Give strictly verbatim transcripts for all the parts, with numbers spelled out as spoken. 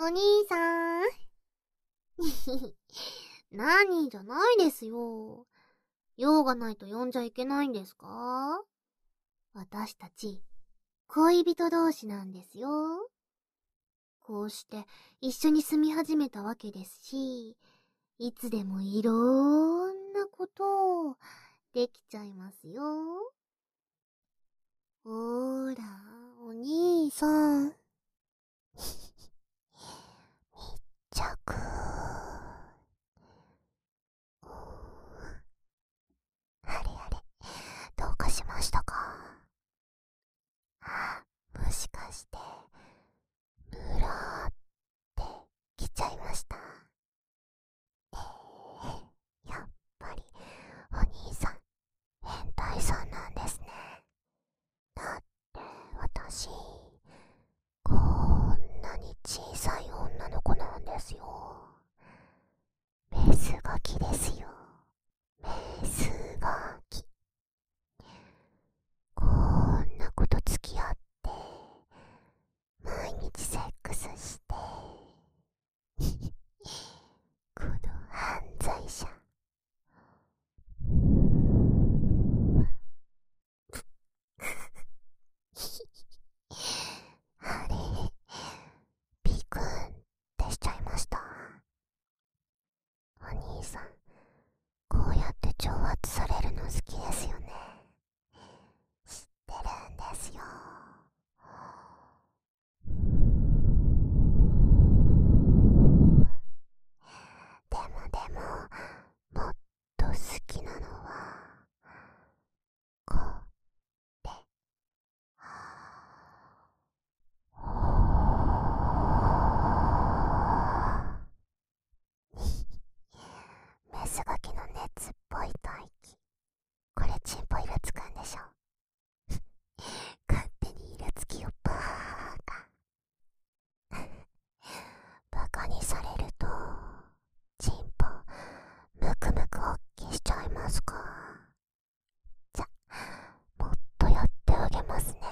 お兄さん。何じゃないですよ。用がないと呼んじゃいけないんですか？私たち、恋人同士なんですよ。こうして一緒に住み始めたわけですし、いつでもいろんなことをできちゃいますよ。ほーら、お兄さん。密着。あれあれ、どうかしましたか？もしかして、ムラーって来ちゃいました？えー、やっぱり、お兄さん、変態さんなんですね。だって、私、こんなに小さい女の子なんですよ。メスガキですよ。メスガキ。こんなこと付き合って、毎日セックスして、この犯罪者。あれ、ビクンってしちゃいました？お兄さん、こうやって挑発されるの好きですよね。知ってるんですよ。でもでも、もっと好きなのは、こうで、メスガキの熱っぽい吐息。これチンポイラつくんでしょ？勝手にイラつきをバーカ。バカにされると、チンポ、ムクムクおっきしちゃいますか？じゃ、もっとやってあげますね。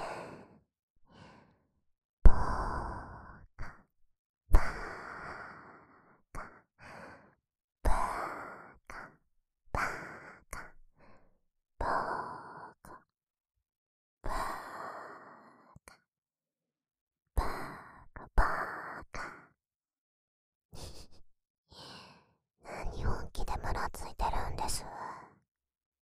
バーカ、バーカ、バーカ、バーカ、バーカ、バーカ、バーカ、バーカ。何本気でムラついてるんです？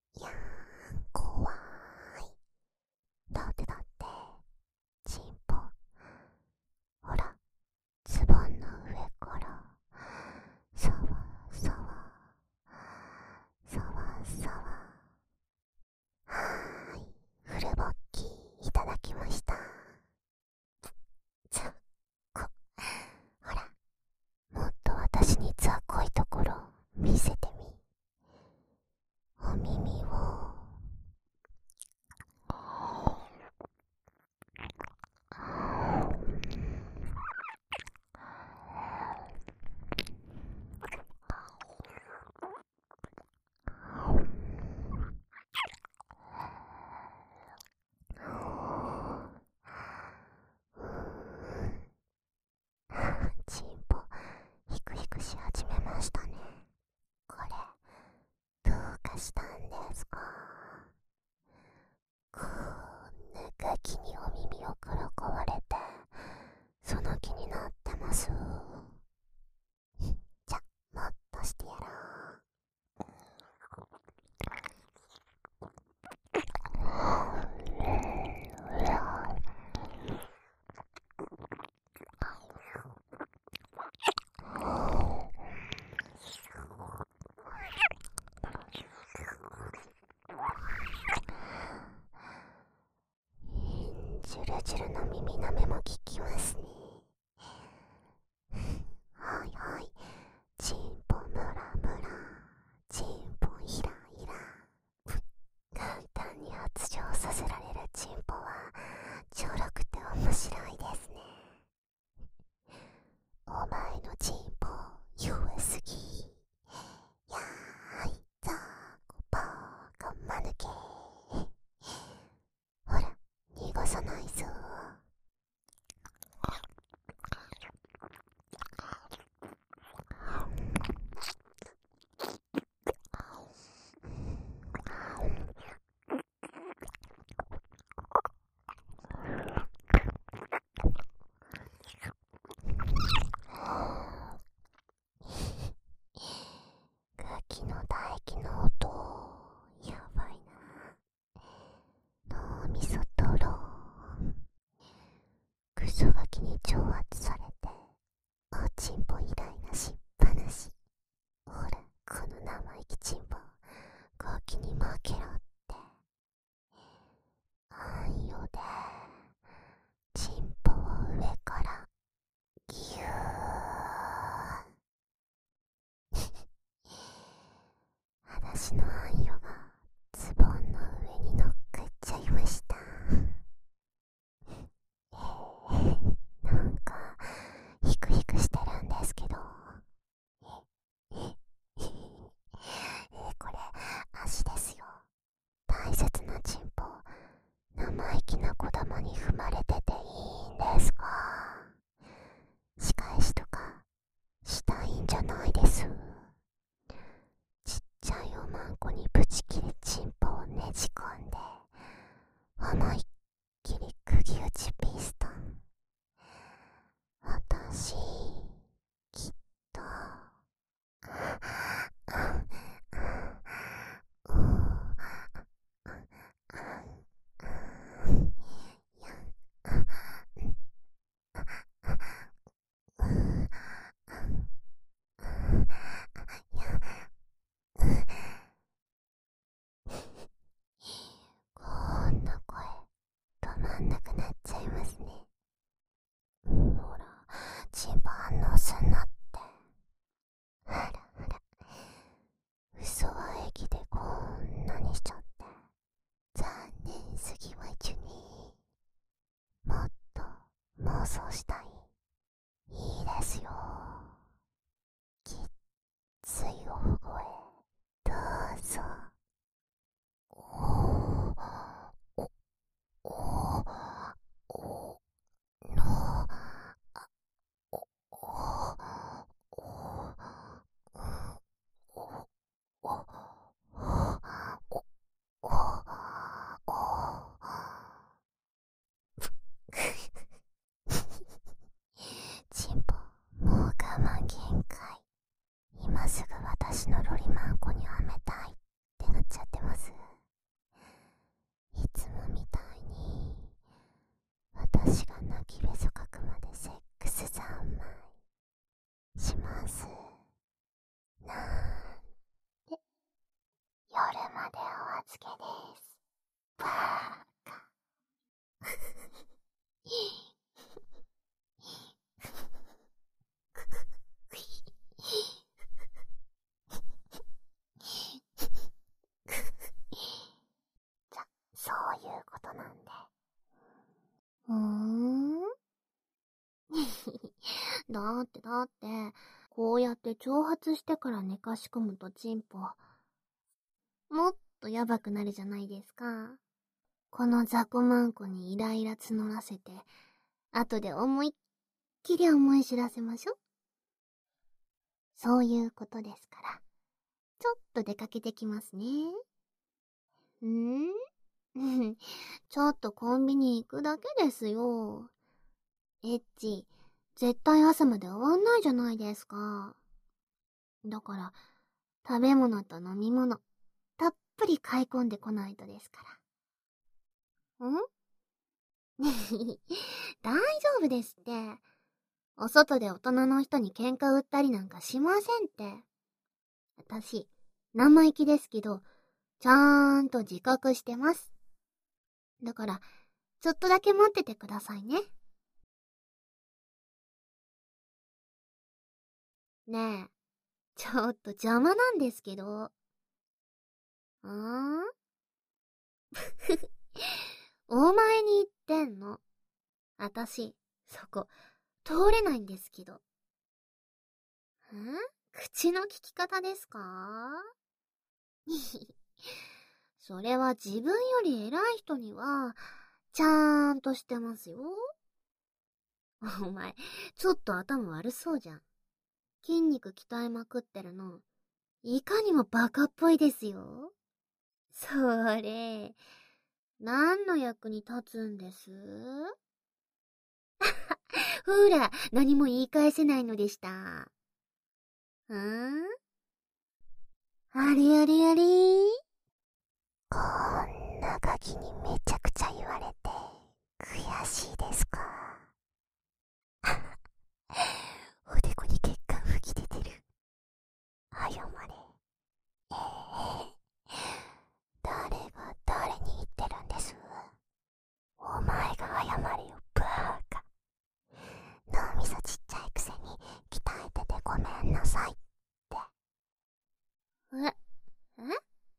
私のあんよがズボンの上に乗っかっちゃいました。えー、なんかヒクヒクしてるんですけど、ええええこれ足ですよ。大切なチンポ、生意気な子供に踏まれてていいんですか？仕返しとかしたいんじゃないです。ちっちゃいおまんこにブチ切れチンポをねじ込んで思いっきり釘打ちピストン。私きっとこんな声止まんなくなっちゃいますね。ほら、チンポ反応すんなって。ほらほら、嘘は駅でこんなにしちゃって残念すぎわいちゅに。もっと妄想したい。いいですよ。きっついお声どうぞ。おーおおおのおおおおおおチンポ、もう我慢限界。今すぐ私のロリマンコにはめたいってなっちゃってます。いつもみたいに私が泣きべそかくまでセックス三昧しますなんて。夜までお預けです。バーカ。じゃ、そういうことなんで。ふーんだってだって、こうやって挑発してから寝かし込むとチンポ、もっとやばくなるじゃないですか。この雑魚マンコにイライラ募らせて、後で思いっきり思い知らせましょ。そういうことですから、ちょっと出かけてきますね。んーちょっとコンビニ行くだけですよ。エッチ、絶対朝まで終わんないじゃないですか。だから、食べ物と飲み物、たっぷり買い込んでこないとですから。ん大丈夫ですって。お外で大人の人に喧嘩売ったりなんかしませんって。私、生意気ですけど、ちゃーんと自覚してます。だから、ちょっとだけ待っててくださいね。ねえ、ちょっと邪魔なんですけど。んーお前に言ってんの。あたし、そこ、通れないんですけど。ん口の利き方ですか？それは自分より偉い人には、ちゃーんとしてますよ。お前、ちょっと頭悪そうじゃん。筋肉鍛えまくってるの、いかにもバカっぽいですよ。それ、何の役に立つんです？ほら、何も言い返せないのでした。ん？ありありありー。こんなガキにめちゃくちゃ言われて、悔しいですか？おでこに血管吹き出てる。謝れ。ええ誰が誰に言ってるんです？お前が謝れよ、バーカ。脳みそちっちゃいくせに鍛えててごめんなさいって。ええ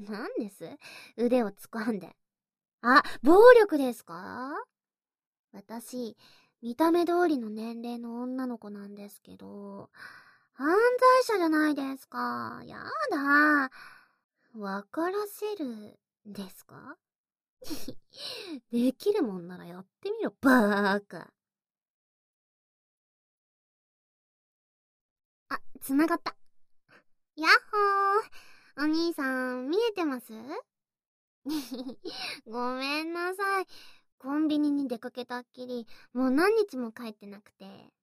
なんです？腕を掴んで。あ、暴力ですか？私、見た目通りの年齢の女の子なんですけど、犯罪者じゃないですか。やだ。わからせる、ですか？できるもんならやってみろ、バーカ。あ、繋がった。やっほー。お兄さん、見えてます？ごめんなさい。コンビニに出かけたっきり、もう何日も帰ってなくて。ん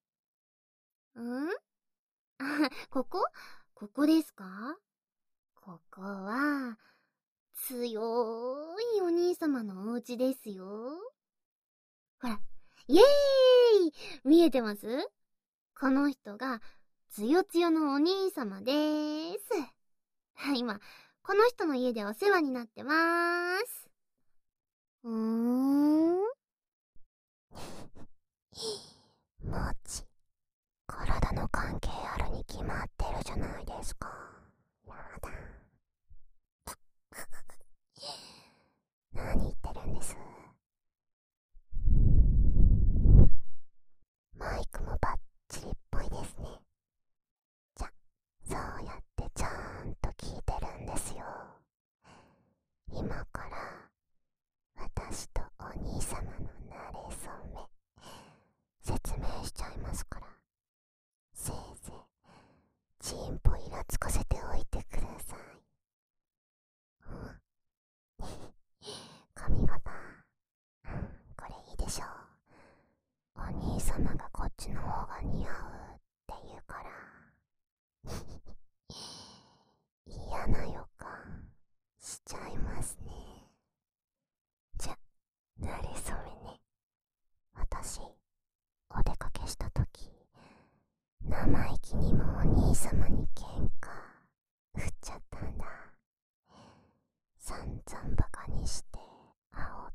あ、ここここですか？ここは、強いお兄様のお家ですよ。ほら、イエーイ！見えてます？この人が、つよつよのお兄様でーす。今、この人の家でお世話になってまーす。うーんもち、体の関係あるに決まってるじゃないですか。やだ。何言ってるんです？マイクもバッチリっぽいですね。じゃ、そうやってちゃんと聞いてるんですよ。今から私とお兄様のなれそめ説明しちゃいますから、せいぜいチンポイラつかせておいてください。髪型、これいいでしょう。お兄様がこっちの方が似合うって言うから嫌な予感しちゃいますね。じゃ、なれそめね。私、お出かけしたとき、生意気にもお兄様に喧嘩売っちゃったんだ。散々バカにして煽って、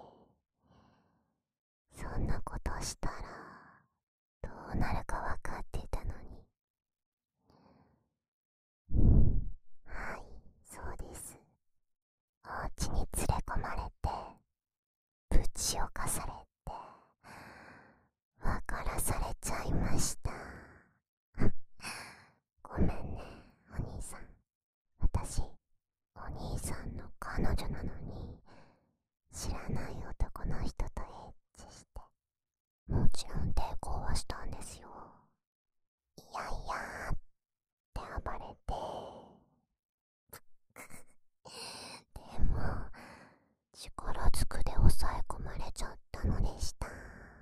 そんなことしたらどうなるかわかってたのに。はい、そうです。お家に連れ込まれてぶち侵されて分からされちゃいました。ごめんね、お兄さん。私、お兄さんの彼女なのに知らない男の人とエッチして、もちろん抵抗はしたんですよ。いやいやーって暴れてでも力ずくで抑え込まれちゃったのでした。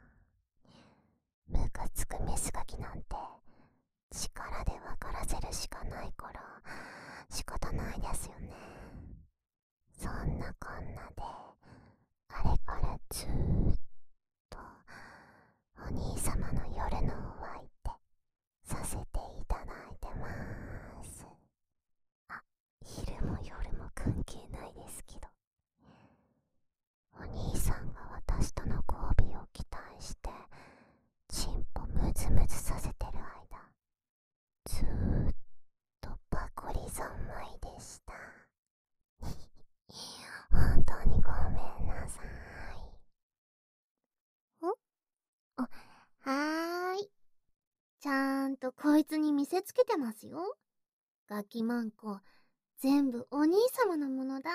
ムカつくメスガキなんて力で分からせるしかないから仕方ないですよね。そんなこんなであれからずーっとお兄様の夜のお相手させていただいてまーす。あ、昼も夜も関係ないですけど、お兄さんが私との交尾を期待してチンポムズムズさせてる間、ずーっとパコリ三昧でした。本当にごめんなさい。おあ、はーい。ちゃんとこいつに見せつけてますよ。ガキマンコ、全部お兄様のものだって。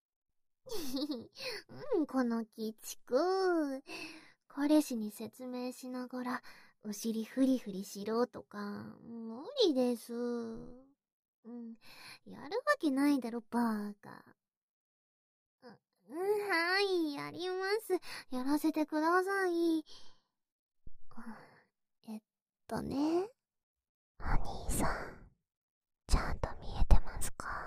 うん、この鬼畜。彼氏に説明しながら、お尻フリフリしろとか、無理です。うん、やるわけないだろ、バーカ。うん、はい、やります。やらせてください。えっとね。お兄さん、ちゃんと見えてますか？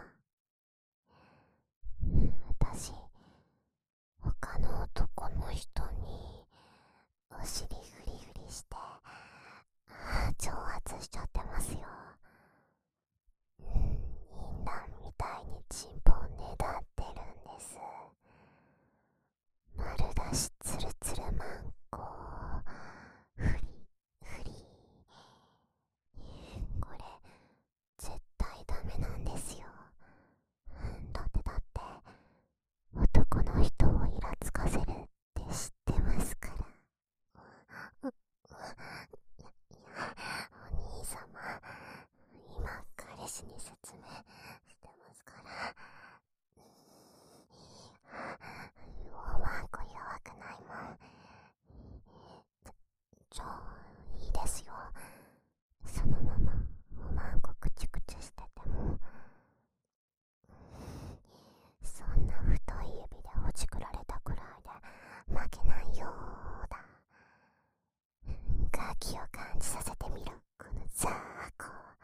私、他の男の人にお尻フリフリして、挑発しちゃってますよ。うん、淫乱みたいにチンポをねだってるんです。丸出しツルツルマンコ、フリフリ気を感じさせてみろ、このザーコ。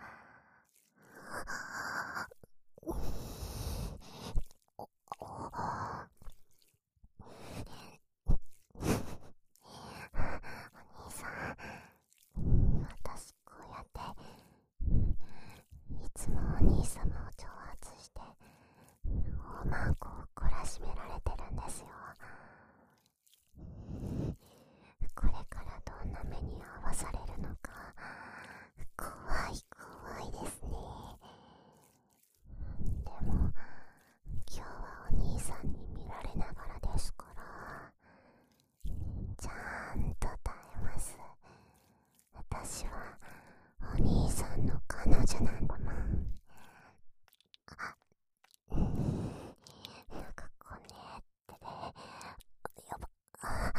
お兄さん、私こうやっていつもお兄様を挑発して大まんこを懲らしめられてるんですよ。これからどんな目に遭わされるのか怖い怖いですね。でも今日はお兄さんに見られながらですから、ちゃんと耐えます。私はお兄さんの彼女なんだもん。あ、うん、なんかこねってね、やば、あ、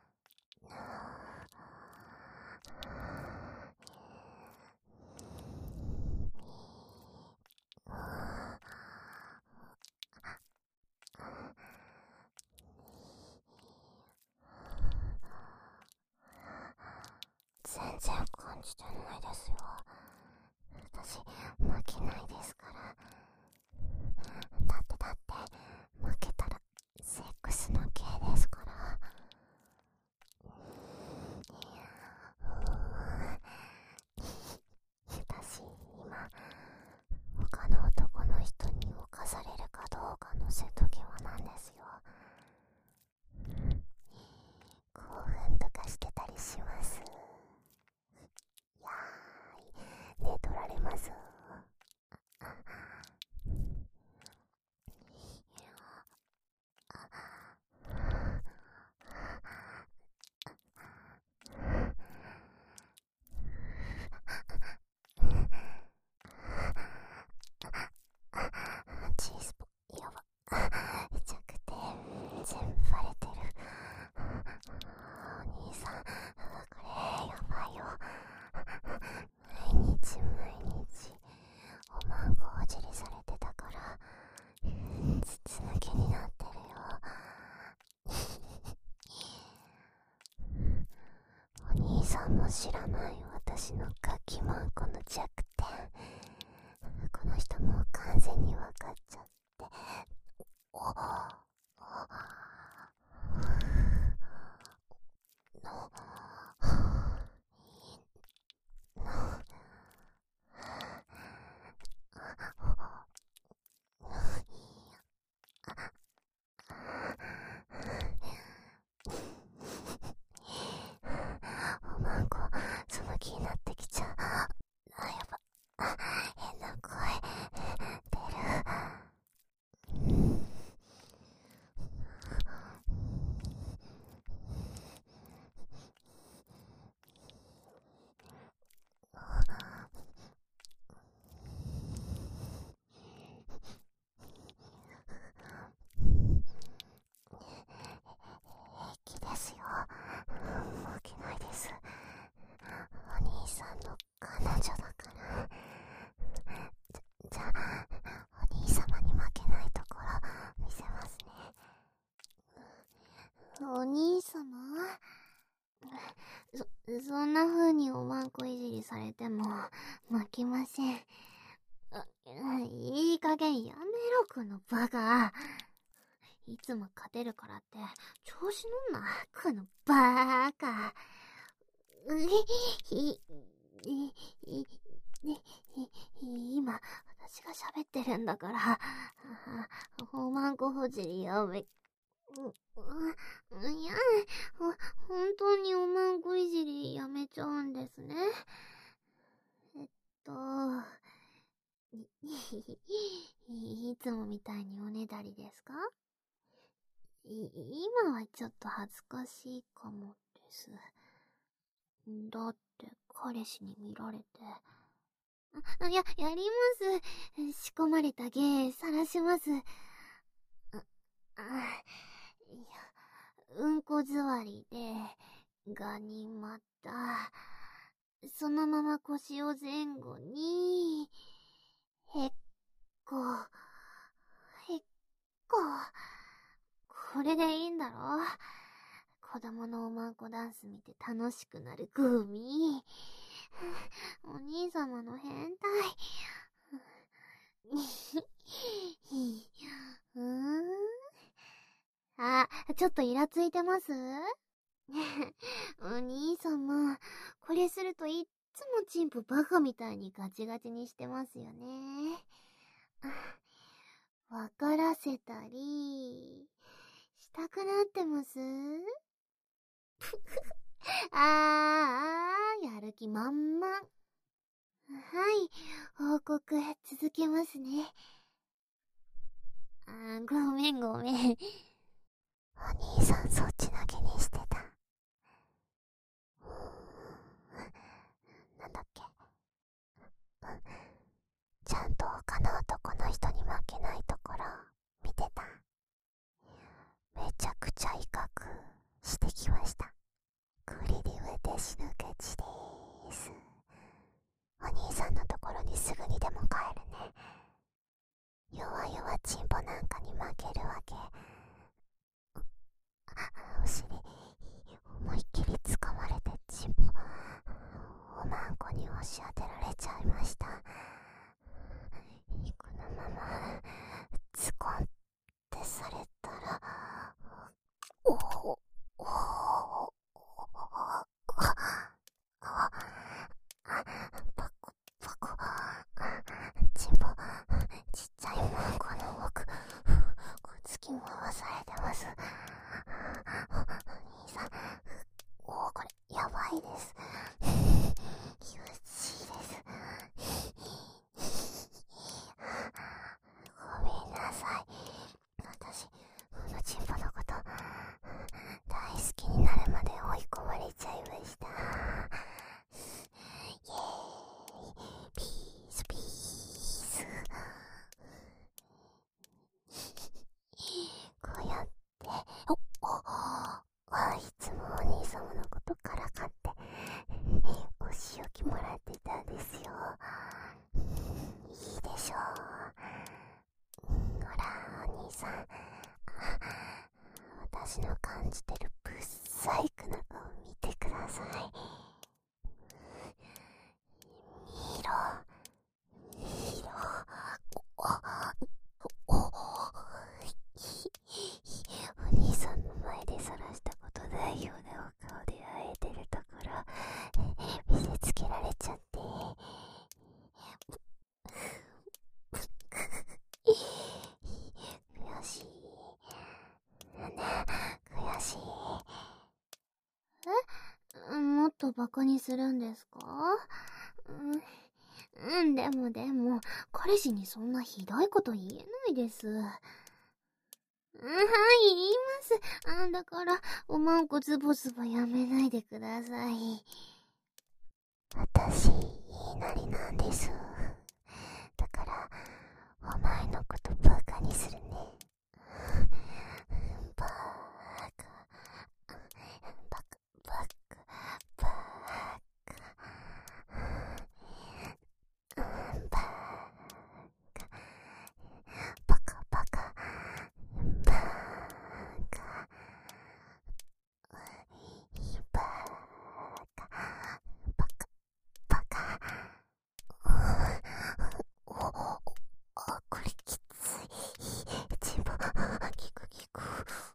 全然感じてないですよ。私負けないですから。だってだって負けたらセックスの刑ですから。私今他の男の人に侵されるかどうかの瀬戸際なんですよ。興奮とかしてたりします。いやーい、寝取られます。チーズポやば、めちゃくて全部バレてる。お兄さん、これやばいよ。毎日毎日おまんこおじりされてたから筒抜けになってるよ。お兄さんも知らない私のガキマンコの弱点、この人もう完全に分かっちゃって、おおのおまんこその気になってきちゃう。あ、やば、あ、変な声出る。平気ですよ、負けないです。お兄さんの彼女だから。じゃあお兄様に負けないところ見せますね。お兄様、そ、そんな風におまんこいじりされても負けません。いい加減やめろ、このバカ。いつも勝てるからって調子乗んな、このバーカ。うい、い、い、今私が喋ってるんだから、おまんこほじりやめ、いや、ほ、本当におまんこいじりやめちゃうんですね。えっと、い、いつもみたいにおねだりですか？い、今はちょっと恥ずかしいかもです。だって彼氏に見られて。あ、や、やります。仕込まれた芸晒します。あ、あ、いや、うんこ座りで、ガニ股、そのまま腰を前後に、へっこ、へっこ、これでいいんだろ？ 子供のおまんこダンス見て楽しくなるグミ。お兄様の変態。うーん。あ、ちょっとイラついてます？お兄様、これするといっつもチンポバカみたいにガチガチにしてますよね。わからせたり、したくなってます？あー、やる気満々。はい、報告続けますね。あー、ごめんごめん。 お兄さんそっちのけにしてた。なんだっけ、ちゃんと他の男の人に負けないところ見てた。めちゃくちゃ威嚇してきました。これで私の勝ちでーす。お兄さんのところにすぐにでも帰るね。弱々チンポなんかに負けるわけ。お尻思いっきり掴まれてチンポおまんこに押し当てられちゃいました。このままズコンってされたら、おおおおパコパコ、チンポちっちゃいマンコの奥突き回されてます。お兄さん、おお、これやばいです。気持ちいいです。ごめんなさい。私、このチンポのこと大好きになるまで追い込まれちゃいました。イエーイ、ピースピース。こうやって、おおあ、いつもお兄様のことからかってお仕置きもらってたんですよ。いいでしょう。ほらお兄さん、私の感じてるブッサイクな顔見てください。見ろ見ろ、おおおお兄さんの前で晒したことないようなお顔で会えてるところ見せつけられちゃって、悔しいね、悔しい。 え？もっとバカにするんですか？うん、うん、でもでも、彼氏にそんなひどいこと言えないです。うん、はい、言います。あ、だから、おまんこズボズボやめないでください。 私、言いなりなんです。だから、お前のことバカにするね。バカ、バカ、バカ、バカ、バカ、バカ、バカ、バカ、バカ、バカ、バカ。おおお、あ、これきつい。チンポ、キクキク。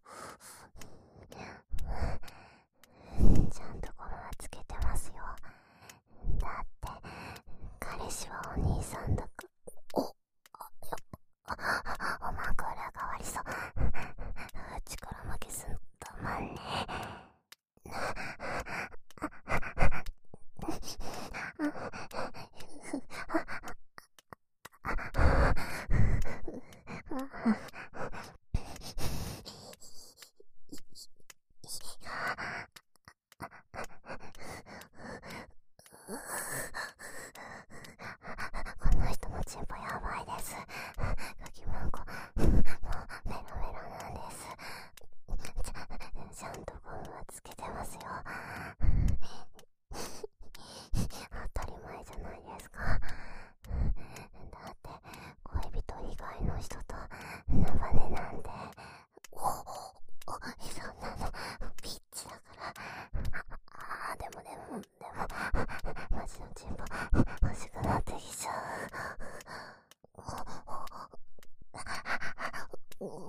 ちゃんとゴムはつけてますよ。だって、彼氏はお兄さんだから。お、あ、やっぱ、おまんこ裏がわりそう。力負けすんだまんね。この人のチンポ欲しくなってきちゃう。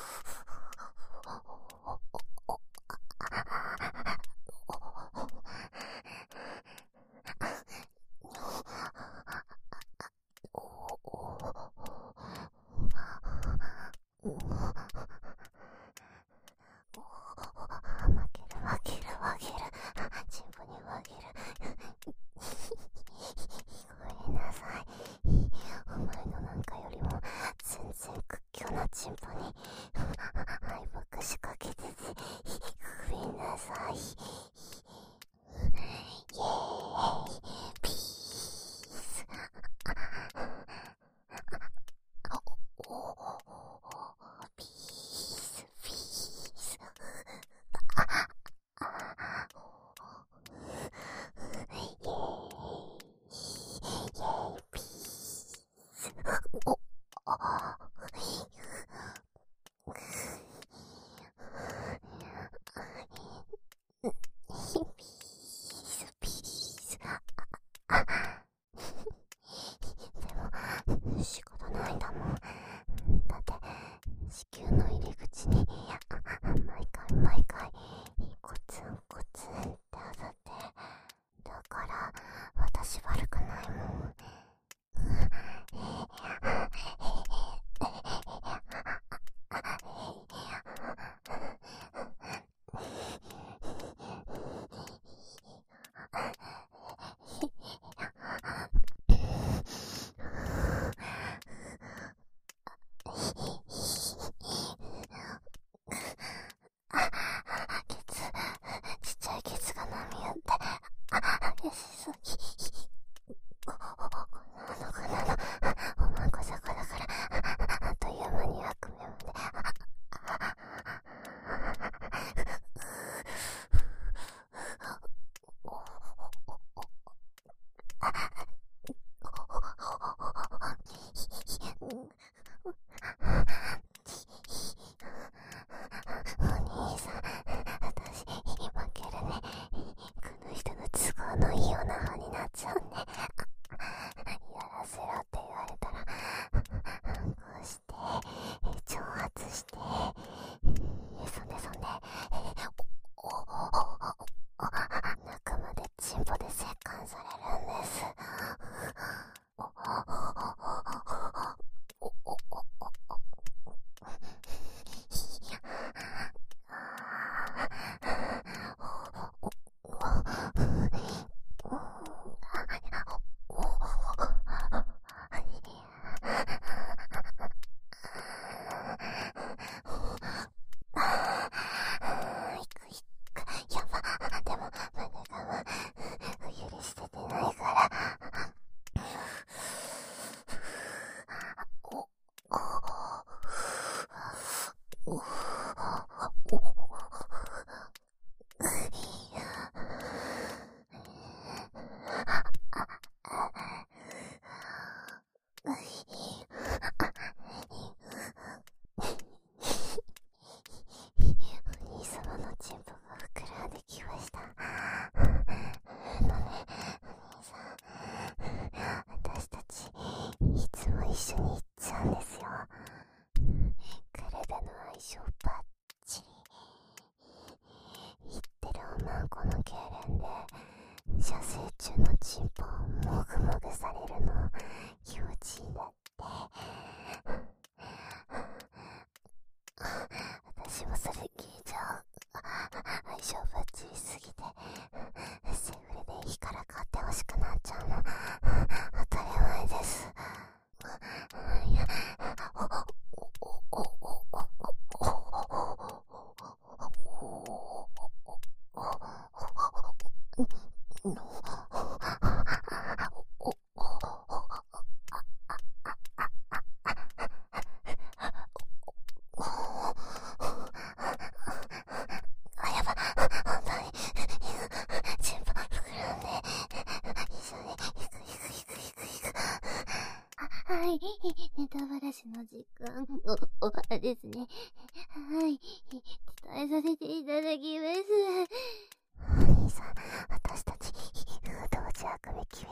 わけるわけるチンポにわけるごめんなさい。お前のなんかよりも全然屈強なチンポに敗北しかけててごめんなさい。イエーイピースピースピース仕方ないんだもん。だって子宮の入り口に毎回毎回コツンコツンって当たって、だから私悪くないもん。ちっちゃいケツが波打って激しすぎ。この子なのおまんこ坂だからあっという間に悪夢まで。お兄さん、私負けるね。この人の都合のいいような歯になっちゃうね。やらせろって言われたらこうして挑発して、そんでそんで中までチンポで折檻されるんです。やば、でも胸が冬に捨ててないから。お兄様のチンポが膨らんできました。あのね、お兄さん、私たちいつも一緒に行っちゃうんですよ。体の相性バッチリ。言ってるおまんこの痙攣で射精中のチンポをもぐもぐされるの気持ちいいんだって。私もそれ聞いちゃう。相性バッチリすぎてセフレでいいから買ってほしくなっちゃうの当たり前です。いや、おおおおはい、ネタバラシの時間、お、終わりですね。はい、伝えさせていただきます。お兄さん、私たち、同時あくび決め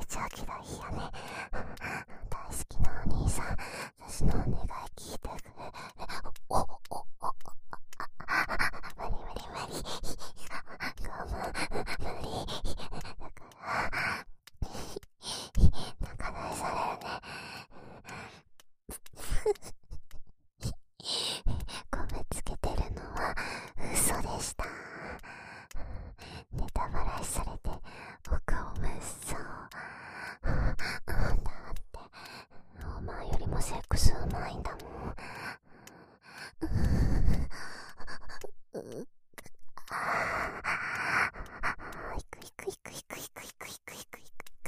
私のお願い聞いてくれ。お、お、お、お、無理無理無理。我慢、無理。だから、仲直りされるね。ゴムつけてるのは嘘でした。ネタバラシされて僕を無双。だってお前よりもセックスうまいんだもん。いくいくいくいくいくいくいくいくいく。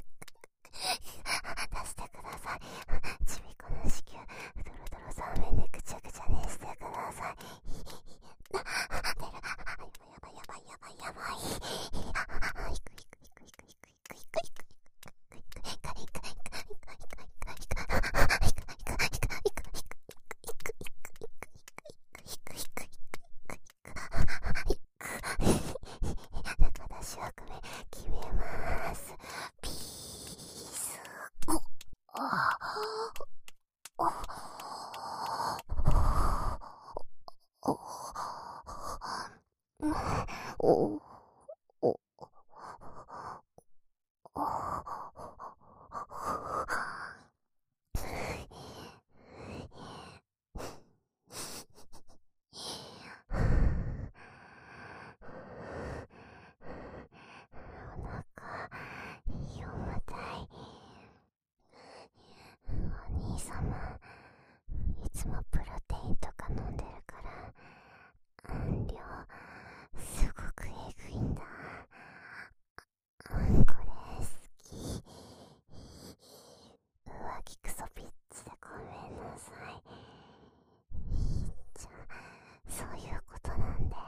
出してください。ちびこの子宮ドロドロ三面でぐちゃぐちゃにしてください。出る。やばいやばいやばいやばい。いくいくいくいくいくいくいくいくいく。中出し枠目決めます。ピース。あおおお重たい。お兄様、いつもプロテインとか飲んでるから音量すごくえぐいんだ。これ好き。浮気クソピッチでごめんなさい。じゃあそういうことなんで。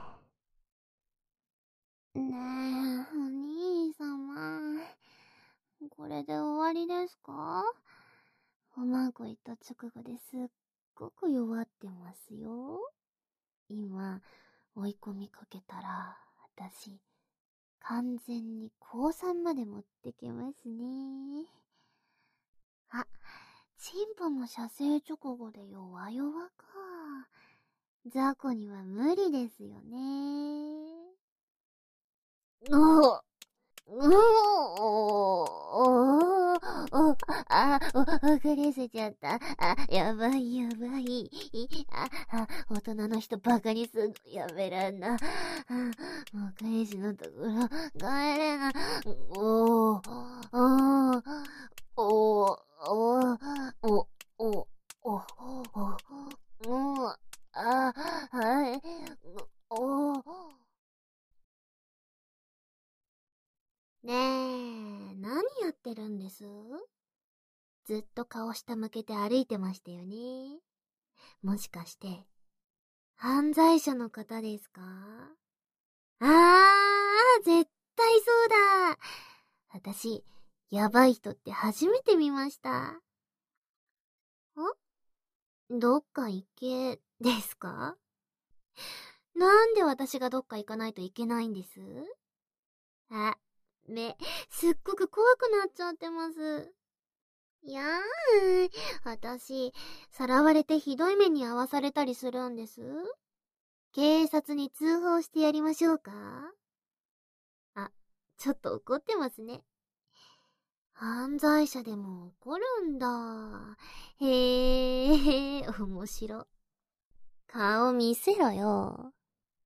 ねえ、お兄様、これで終わりですか？おまんこ言った直後ですっごく弱ってますよ。今、追い込みかけたら、私、完全に高さんまで持ってきますね。あ、チンポも射精直後で弱々か。雑魚には無理ですよね。おうおおおあ、お、遅れせちゃった。あ、やばいやばい。あ、あ、大人の人バカにすんのやめらんな。あ、もう彼氏のところ帰れな。おー、おー、おー、おー、お、お、お、お、お、あ、はい、お、ねえ、何やってるんです？ずっと顔下向けて歩いてましたよね。もしかして、犯罪者の方ですか？あー、絶対そうだ。私、やばい人って初めて見ました。ん？どっか行け、ですか？なんで私がどっか行かないといけないんです？あ、目、すっごく怖くなっちゃってます。いやーん、私、さらわれてひどい目に遭わされたりするんです。警察に通報してやりましょうか？あ、ちょっと怒ってますね。犯罪者でも怒るんだ。へえ、面白。顔見せろよ。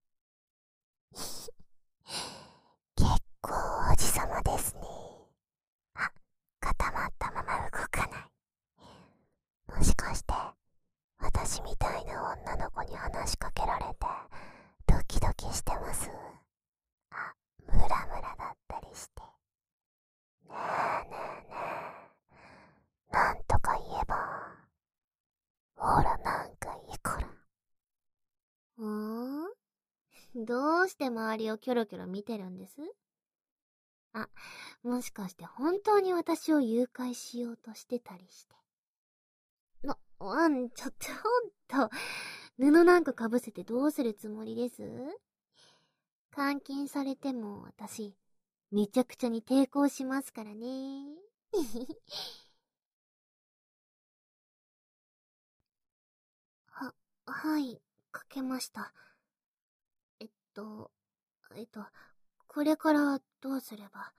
結構おじさまですね。あ、固まったまま動かない。もしかして、私みたいな女の子に話しかけられて、ドキドキしてます？あ、ムラムラだったりして。ねえねえねえ。なんとか言えば。ほら、なんかいいから。うーん？どうして周りをキョロキョロ見てるんです？あ、もしかして本当に私を誘拐しようとしてたりして。な、うん、ちょ、ちょっと、布なんかかぶせてどうするつもりです？監禁されても私、めちゃくちゃに抵抗しますからね。 はい、かけました。えっと、えっと、これからどうすれば。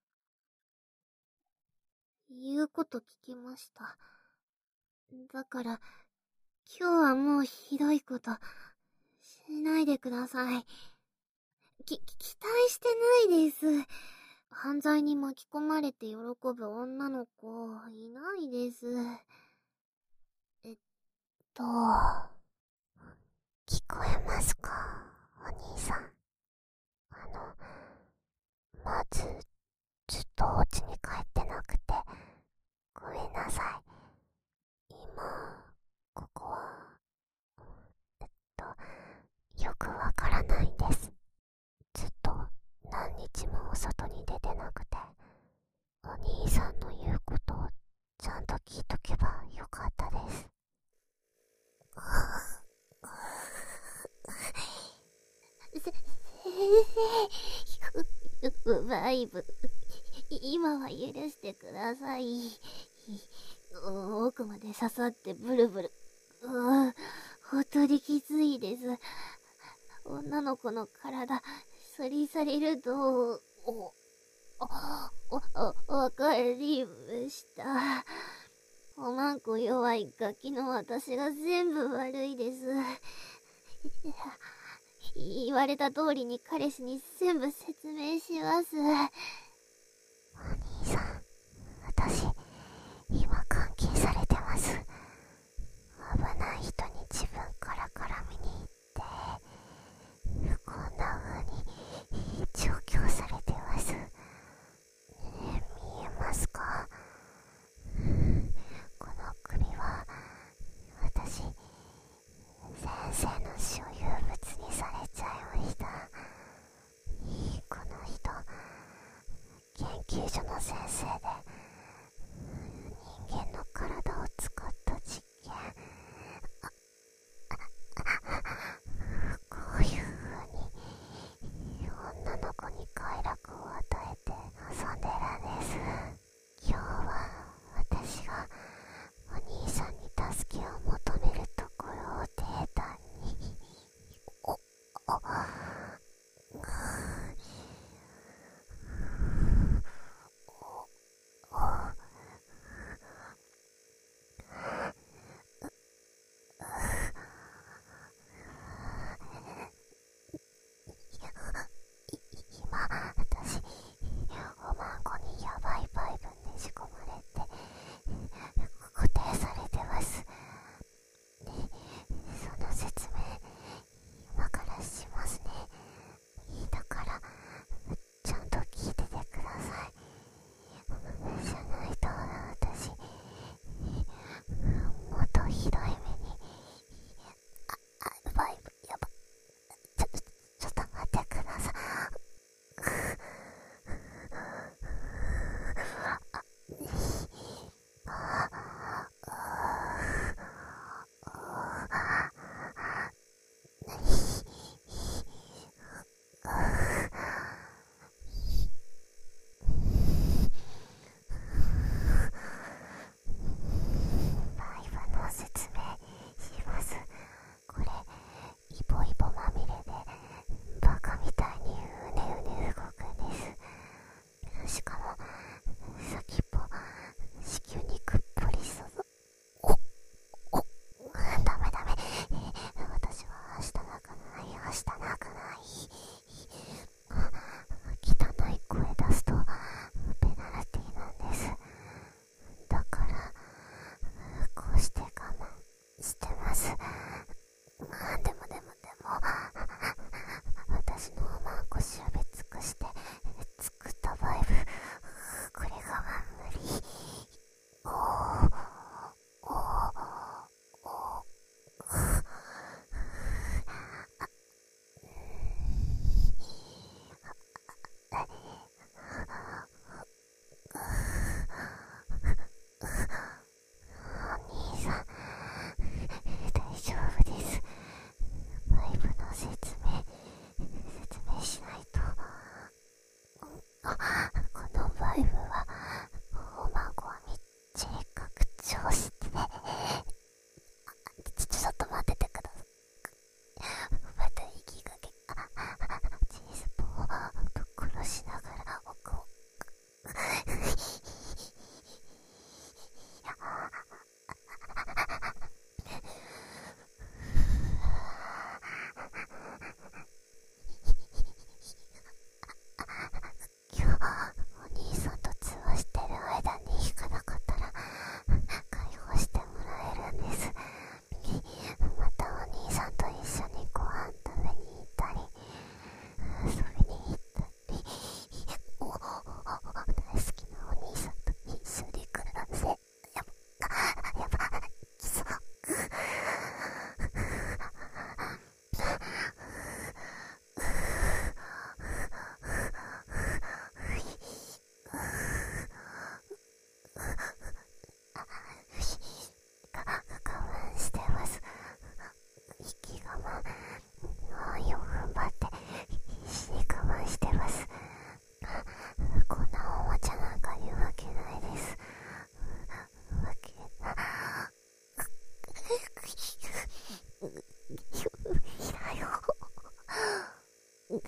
言うこと聞きました。だから、今日はもうひどいことしないでください。き、期待してないです。犯罪に巻き込まれて喜ぶ女の子いないです。えっと、 聞こえますか、お兄さん。あの、まず、ずっとお家に帰ってなくて、ごめんなさい。今、ここは、えっと、よくわからないんです。ずっと何日もお外に出てなくて、お兄さんの言うことをちゃんと聞いとけばよかったです。 せ、先生、う、バイブ、今は許してください。奥まで刺さってブルブル。うぅ、本当にきついです。女の子の体、そりされると、お、あ、お、わかりました。おまんこ弱いガキの私が全部悪いです。言われた通りに彼氏に全部説明します。 お兄さん、私、今監禁されてます。危ない人に自分から絡みに行って、こんな風に調教されてます。ねえ、見えますか？この首は、私、先生の所有物にされちゃいました。この人、研究所の先生で、人間の体を使った実験、こういう風に女の子に快楽を与えて遊んでるんです。今日は私がお兄さんに助けを求めるところをデータに、お、お、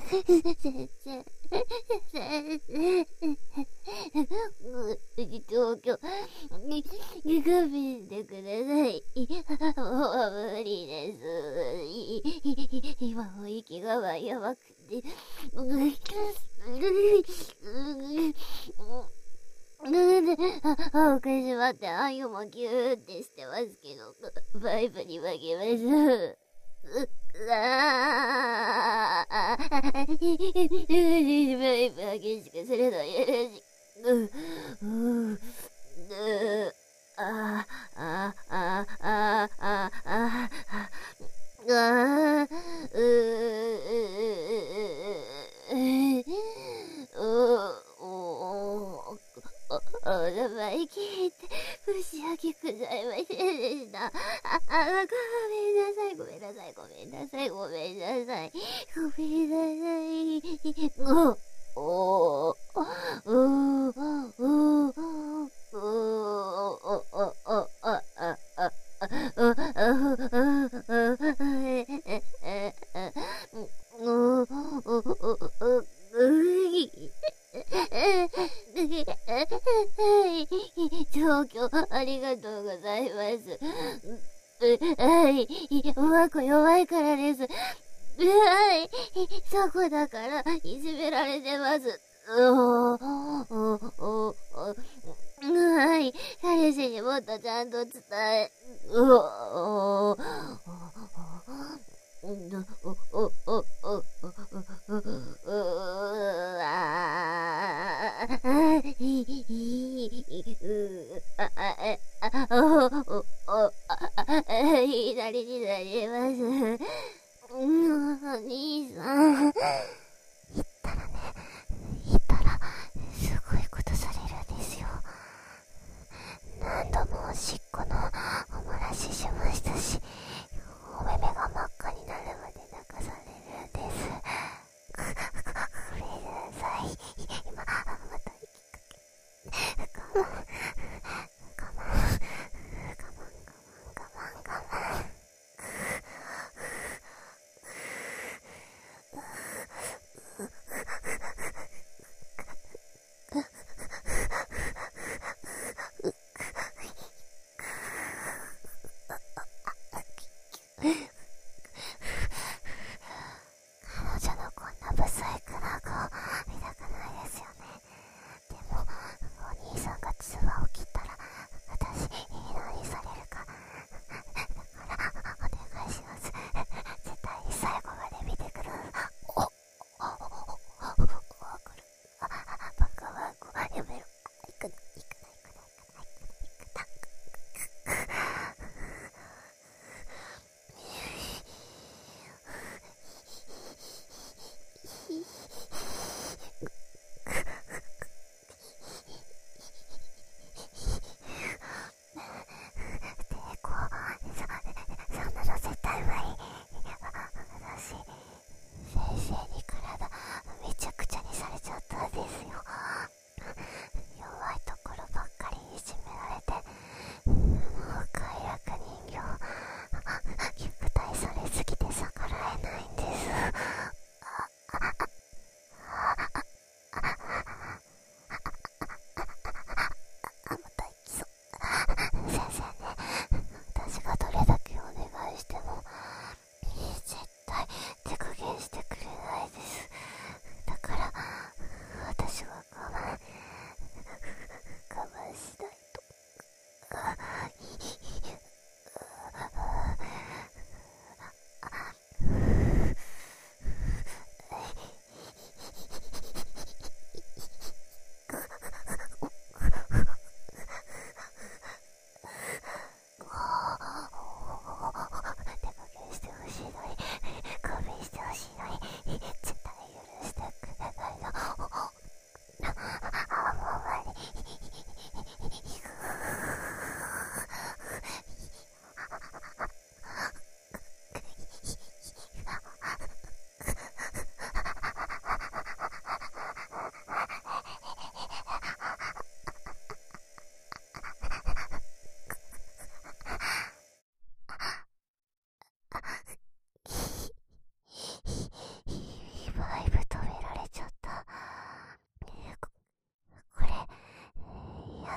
先生、先生、東京、勘弁してください。もう無理です。今も息がやばくて。あ、おかしまって、あゆもギューってしてますけど、バイブに負けます。ああ、バイブ激しくするのよろしく。ああ、ああ、ああ、ああ、ああ、うおお名前聞いて申し訳ございませんでした。あ、あ、ごめんなさい、ごめんなさい、ごめんなさい、ごめんなさい、ごめんなさい。ご、お、お、お、お、お、お、お、お、あ、あ、あ、状況ありがとうございます。はい、おわこ弱いからです。はい、そこだからいじめられてます。おおおはい、彼氏にもっとちゃんと伝え、うおお左になります。お兄さん。 言ったらね、言ったらすごいことされるんですよ。何度もおしっこのお漏らししましたし、お目目が真っ赤になるまで泣かされるんです。ごめんなさい。今また息かけ我慢我慢我慢我慢我慢我慢彼女のこんなブサイクな顔見たくないですよね。でもお兄さんがつ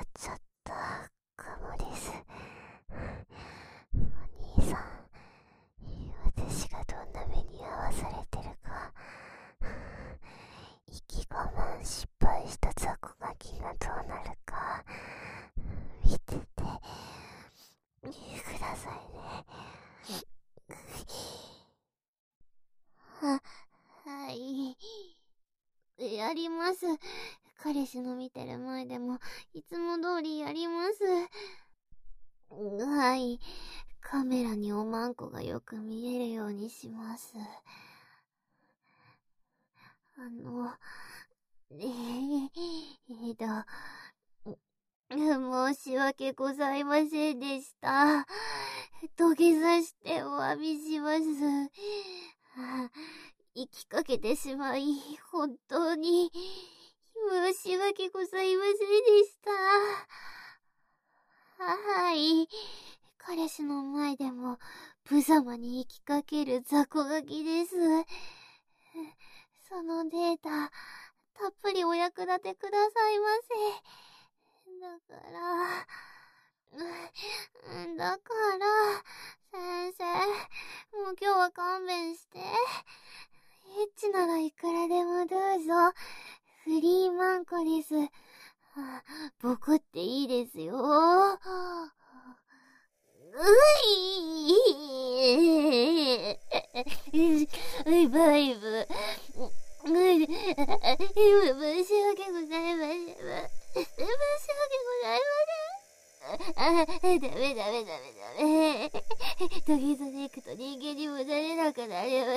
はちょっとかもです。お兄さん、私がどんな目に遭わされてるか、息我慢失敗した雑魚ガキがどうなるか見ててくださいね。 は、はい。やります。彼氏の見てる前でも、いつも通りやります。はい。カメラにおまんこがよく見えるようにします。あの、えー、えーと、申し訳ございませんでした。土下座してお詫びします。生きかけてしまい、本当に申し訳ございませんでした。はい。彼氏の前でも無様に生きかける雑魚ガキです。そのデータ、たっぷりお役立てくださいませ。だから、だから、先生、もう今日は勘弁して。エッチならいくらでもどうぞ。フリーマンコです。ボコっていいですよ。ういバイブ。申し訳ございません。申し訳ございません。あ、ダメダメダメダメ。時々行くと人間に戻れなくなります。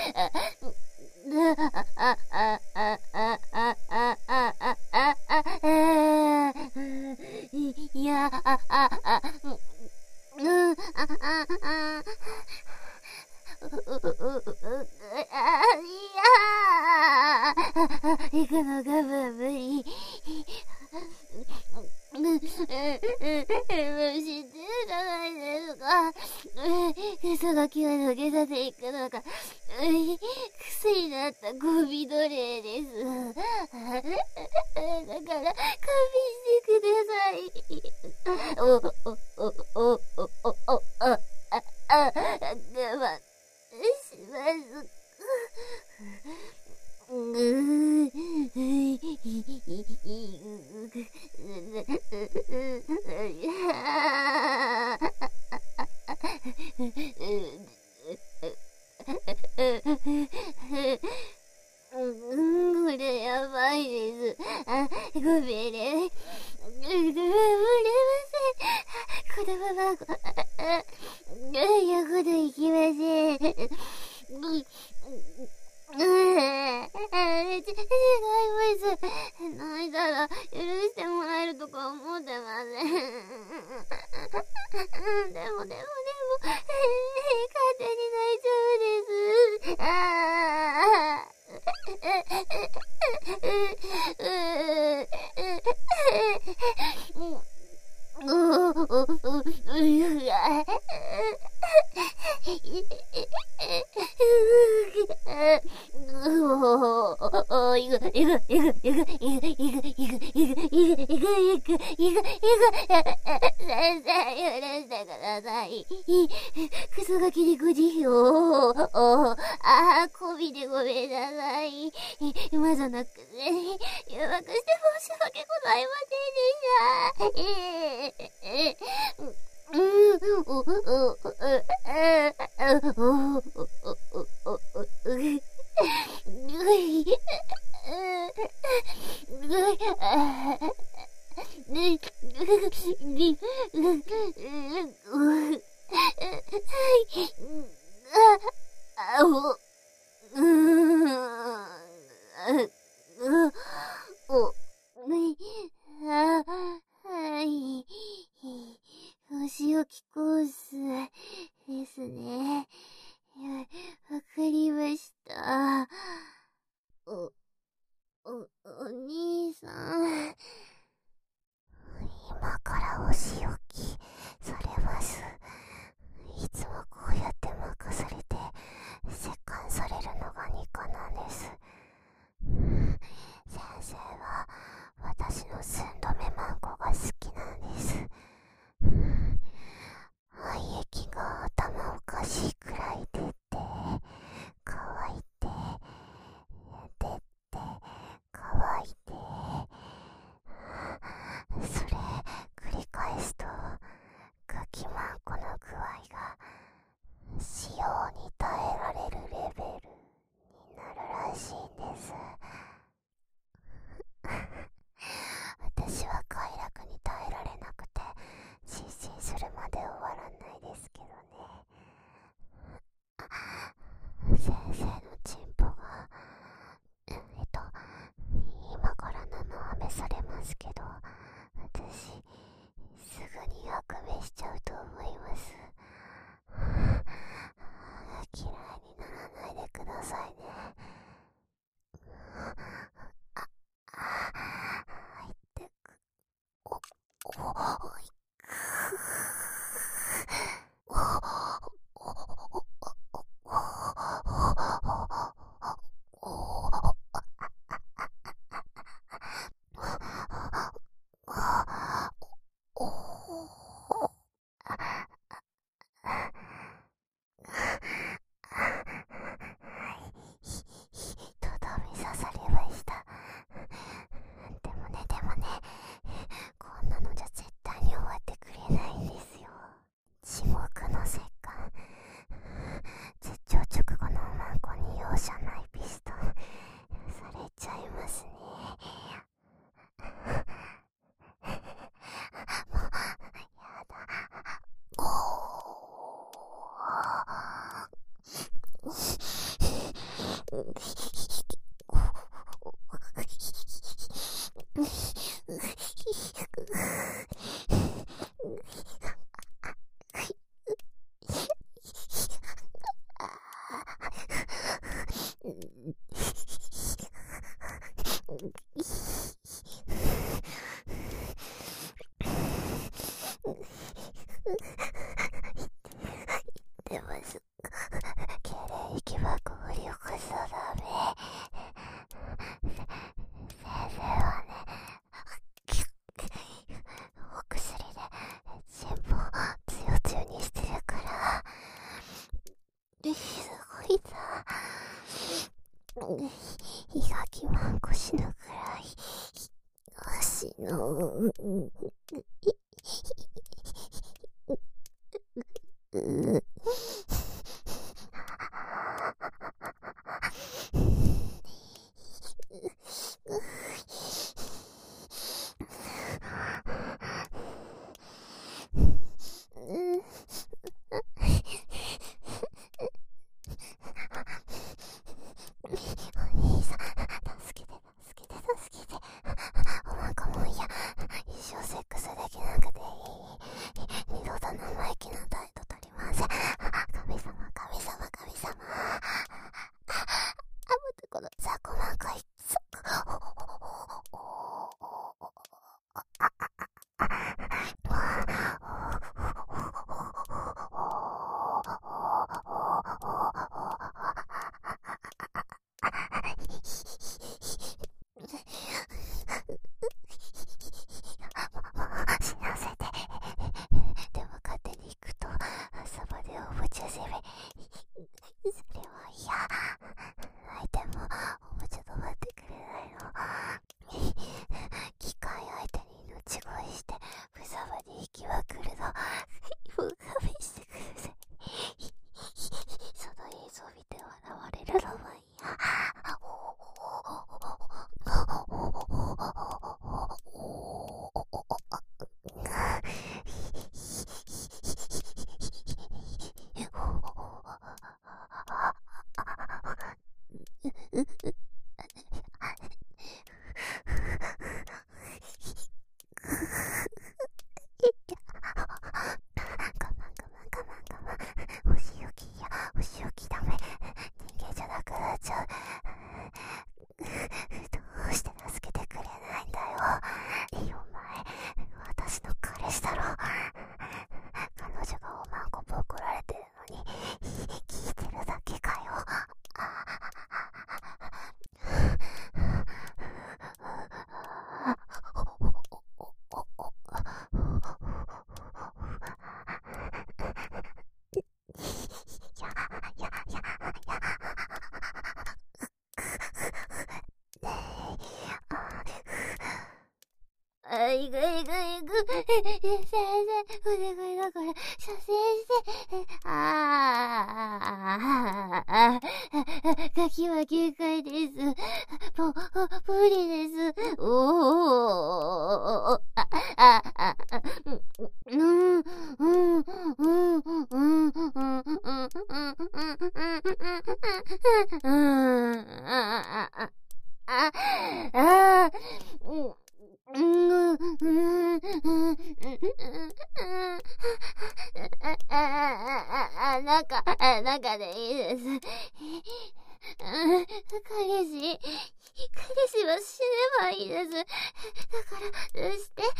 あ、あ、あ、あ、あ、あ、あ、あ、あ、あ、あ、いや、あ、あ、あ、うん、あ、あ、あ、う、う、う、う、あ、いや行くのが無理。うん、うん、うん、知ってるじゃないですか。その気を抜けさせていくのが、癖になったゴミ奴隷です。だから、勘弁してください。お、お、お、お、お、お、お、あ、あ、あ、我慢します。ぐー、い、い、い、い、ぐ、これやばいです。あ、ごめんね。ごめんません。このまま、やこといきません。違います。泣いたら許してもらえるとか思ってません。でもでもでも、勝手に泣いちゃうんです。あー。クソガキでご慈悲を。ああ、こびでごめんなさい。今じゃなくて、誘惑して申し訳ございませんでした。えーうん、お、お、お、お、お、お、お、お仕置きコースですね。わかりました。お、お、お兄さん。 今からお仕置きされます。いつもこうやって任されて折檻されるのが日課なんです。先生は私の寸止めマンコが好きなんです。廃液が頭おかしいくらい出て乾いて出て乾いて、それ繰り返すとガキマンコの具合が使用に耐えられるレベルになるらしいんです。私は快楽に耐えられなくて失神するまで終わらないですけどね。先生のチンポがえっと今から生飴されますけど、私すぐにあくびしちゃうと思います。嫌いにならないでくださいね。ああ入ってくおおいとどめ刺されました。でもねでもねこんなのじゃ絶対に終わってくれないんですよ。地獄の石棺、絶頂直後のおまんこに容赦ないピストンされちゃいますね。もうやだ。お出ます。敬礼行きはここによこそダメ。先生はねお薬でチンポつよつよにしてるからすごいさ。胃がきまんこしのくらい足のお兄さん助けて助けて助けて。おまんこもいや一生セックスできなくていい。 ぐいぐいぐ。先生、お願いだから、射精して。ああ、ガキは限界です。もう、無理です。おー、あ、あ、あ、うん、うん、うん、うん、うん、うん、うん、うん、うん、うん、うん、あ、あ、あ、あ、うん、うん、うん、うん、うん、あ、あ、なんか、なんかでいいです。彼氏、彼氏は死ねばいいです。だから、ぬして、ぬして、ぬして、ぬして、ぬして、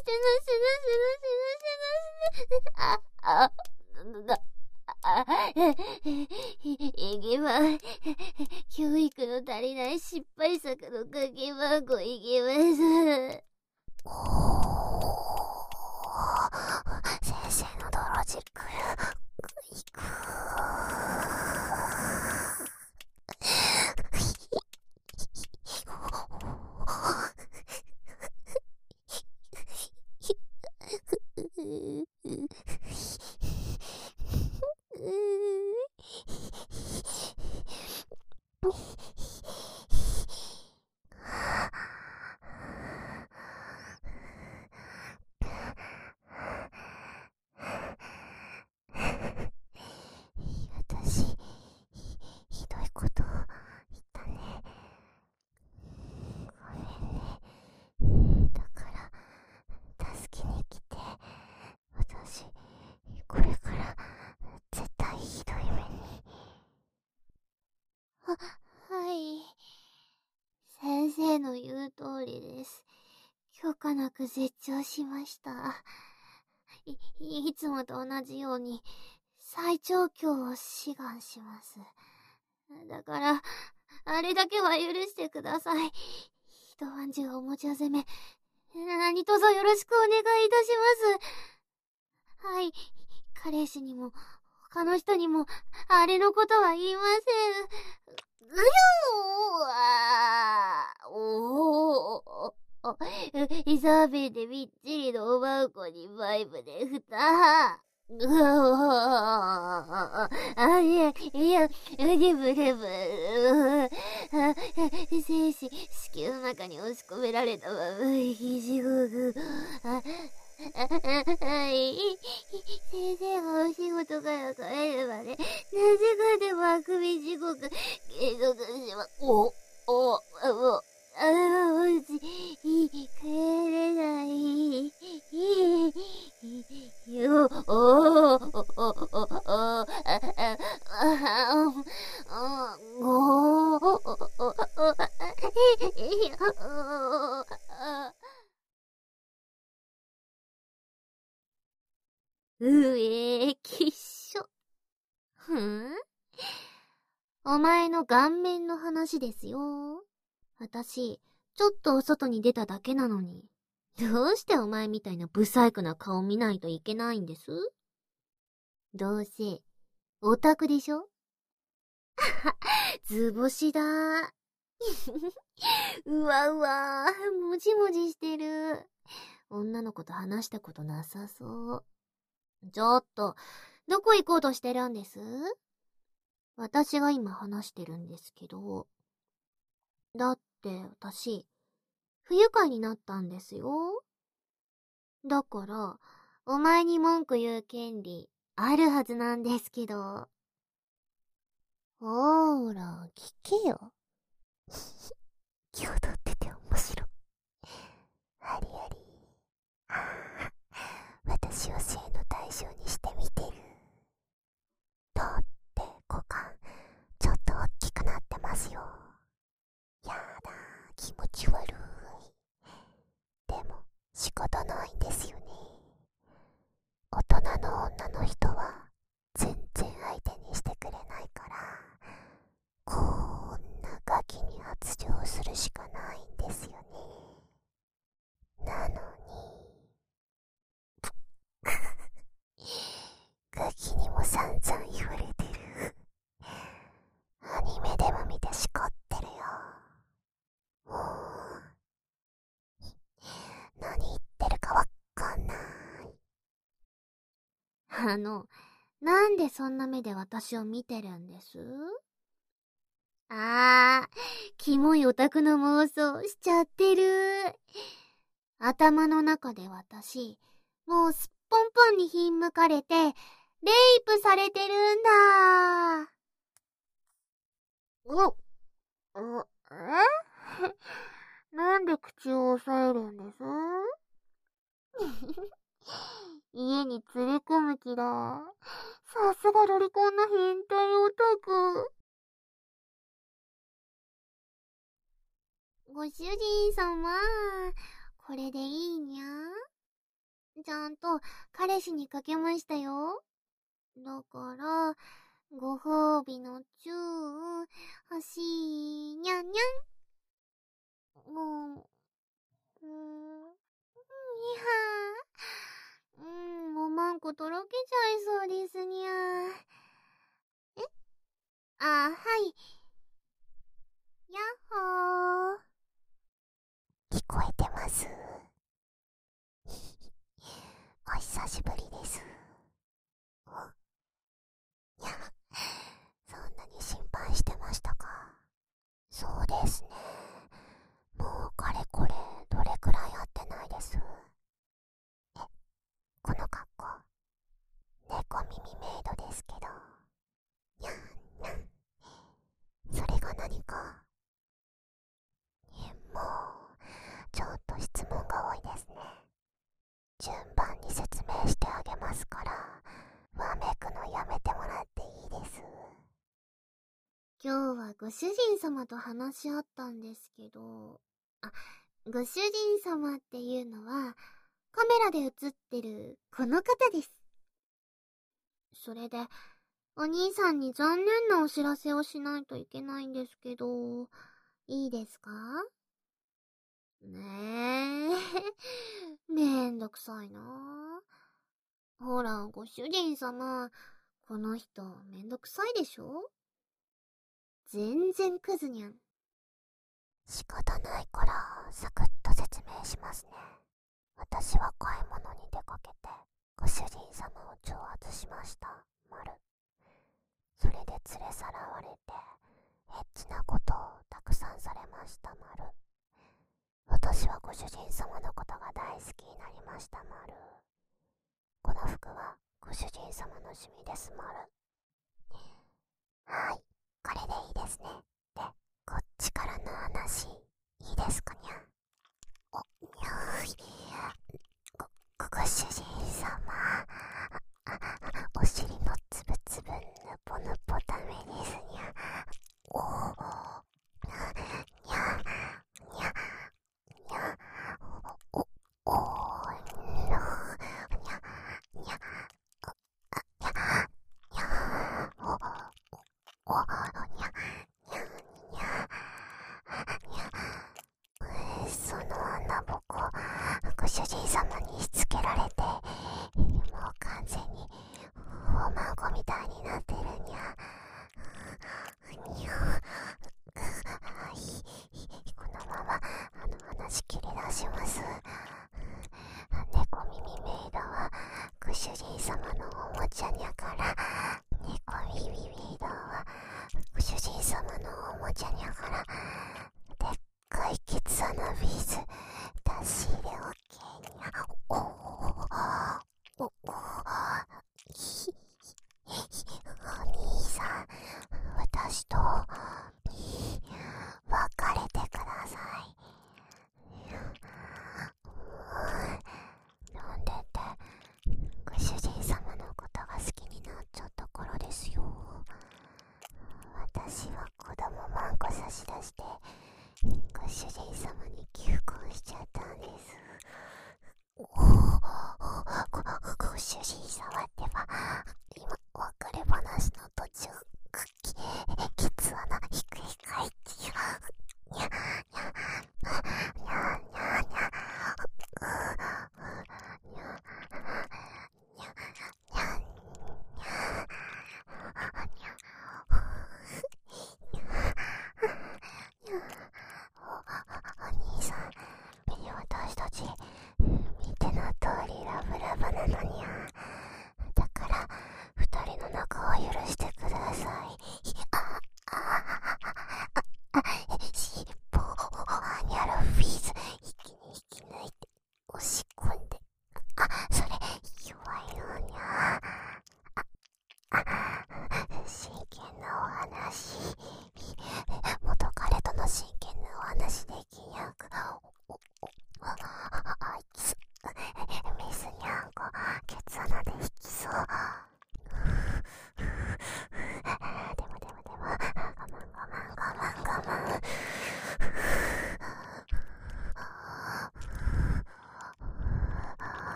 ぬして、ぬして、あ、あ、だ、あ、いきます。教育の足りない失敗作の書き箱いきます。 先生の泥汁いく。私、ひどいこと言ったね。ごめんね。だから助けに来て。私これから絶対ひどい目に。 は、はい。先生の言う通りです。許可なく絶頂しました。い、いつもと同じように最長教を志願します。だから、あれだけは許してください。一晩中おもちゃ攻め、何卒よろしくお願いいたします。はい、彼氏にも、他の人にも、あれのことは言いません。うよーおーイザーベンでみっちりのおまんこにバイブでふた。うわあ、いや、いや、レブレブ。精子、子宮の中に押し込められたまま、地獄。はい。先生がお仕事から帰るまで、なぜかでもあくび地獄、継続しま、お、お、お、ああ、もし、帰れない。よ、お、お、お、お、お、あ、あ、あ、ご、お、お、お、うえきっしょ。ふん？お前の顔面の話ですよ。私、ちょっとお外に出ただけなのに。どうしてお前みたいなブサイクな顔見ないといけないんです？どうせ、オタクでしょ？図星だ。うわうわ、もじもじしてる。女の子と話したことなさそう。ちょっと、どこ行こうとしてるんです？私が今話してるんですけど。だって私、不愉快になったんですよ。だから、お前に文句言う権利、あるはずなんですけど。 ほーら、聞けよ。今日撮ってて面白い。ありあり。ああ、私を性の対象にしてみてる。とって股間、ちょっと大きくなってますよ。やだ、気持ち悪い。でも、仕方ないんですよね。大人の女の人は、全然相手にしてくれないから、こんなガキに発情するしかないんですよね。なのにガキにも散々言われてる。アニメでも見てしこってるよ。もう何言ってあの、なんでそんな目で私を見てるんです？あー、キモいオタクの妄想しちゃってる。頭の中で私、もうすっぽんぽんにひんむかれて、レイプされてるんだ。うっ、う、えなんで口を押さえるんです家に連れ込む気だ。さすがロリコンの変態オタク。ご主人様、これでいいにゃ？ちゃんと彼氏にかけましたよ。だから、ご褒美のチュー、欲しい、にゃんにゃん。もう、うーん、いやー、うーん、おまんことろけちゃいそうですにゃー。えあ、はい。やっほー。 聞こえてます。お久しぶりです。いや、そんなに心配してましたか？そうですね。もうかれこれどれくらい会ってないです。え、この格好、猫耳メイドですけど。にゃんにゃん。それが何か？え、もう、ちょっと質問が多いですね。順番に説明してあげますから、わめくのやめてもらっていいです。 今日はご主人様と話し合ったんですけど、あ、ご主人様っていうのは、カメラで映ってるこの方です。それで、お兄さんに残念なお知らせをしないといけないんですけど、いいですか？ねえ、めんどくさいな。ほら、ご主人様、この人めんどくさいでしょ？全然クズにゃん。 仕方ないからサクッと説明しますね。私は買い物に出かけてご主人様を挑発しました。丸。それで連れさらわれてエッチなことをたくさんされました。丸。私はご主人様のことが大好きになりました。丸。この服はご主人様の趣味です。丸。はい、これでいいですね。で、こっちからの話いいですかにゃ？お、にゃーい。ご、ご主人様、お尻のつぶつぶぬぽぬぽダメですにゃ。おー、にゃ、にゃ、にゃ、にゃ、お、おー、の、にゃ、にゃ、あ、にゃ、にゃ、お、お、にゃ、にゃ、にゃ、にゃ、その穴ぼこ、ご主人様にしつけられて、もう完全にお孫みたいになってるにゃ。にゃ、はい、このままあの話切り出します。猫耳メイドはご主人様のおもちゃにゃから、猫耳メイドはご主人様のおもちゃにゃから、でっかいケツ穴ビーズ出し入れ OK にゃ。おー、おお、ひ、ひ、お兄さん、私と別れてください。なんでって、ご主人様のことが好きになっちゃったからですよ。私は子供マンコ差し出してご主人様に求婚しちゃったんです。おお、ご、ご主人様ってば、今別れ話の途中、き、ケツ穴ひくひかいっていう。にゃ、にゃ、にゃ、にゃ、にゃ、にゃ、にゃ、にゃ、にゃ、お兄さん、私たち見ての通りラブラブなのにゃ。だから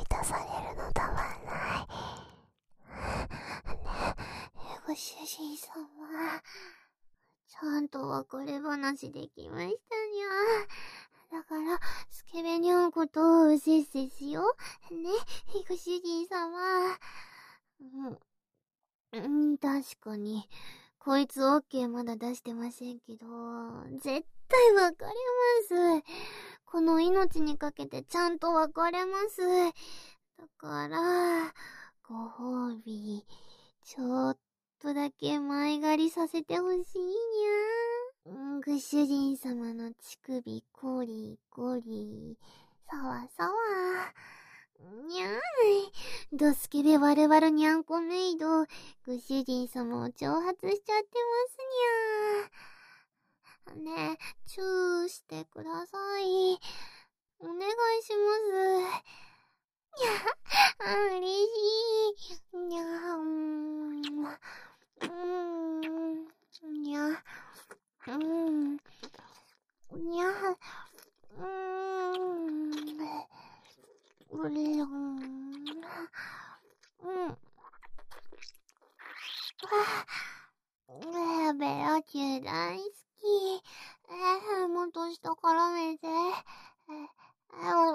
い出されるのたまんない。ねえ、ご主人様。ちゃんと別れ話できましたにゃ。だから、スケベにゃんことをうせっせしよう。ね、ご主人様。うん、うん、確かに。こいつオッケーまだ出してませんけど、絶対別れます。この命にかけてちゃんと別れます。だから、ご褒美、ちょっとだけ前借りさせてほしいにゃ。んご主人様の乳首コリコリ、さわさわ。にゃーい。ドスケベ我々にゃんこメイド、ご主人様を挑発しちゃってますにゃー。ねえ、チューしてください。お願いします。にゃ、あ、嬉しい。にゃ、うーん。うーん。にゃ、うーん。にゃ、うーん。うりょん。うん。あ、ベロチュ大好き。えー、もっと下からめて。えー、うん。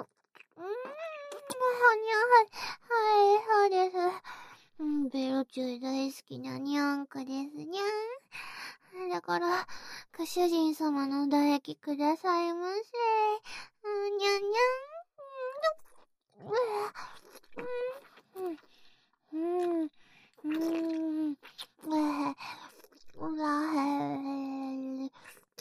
はい、そうです。うん、ベロチュ大好きなにゃんこですにゃん。だから、ご主人様の唾液くださいませ。うん、にゃんにゃん。うん、うん、うん、うん、うわ、うわ、うん、うん、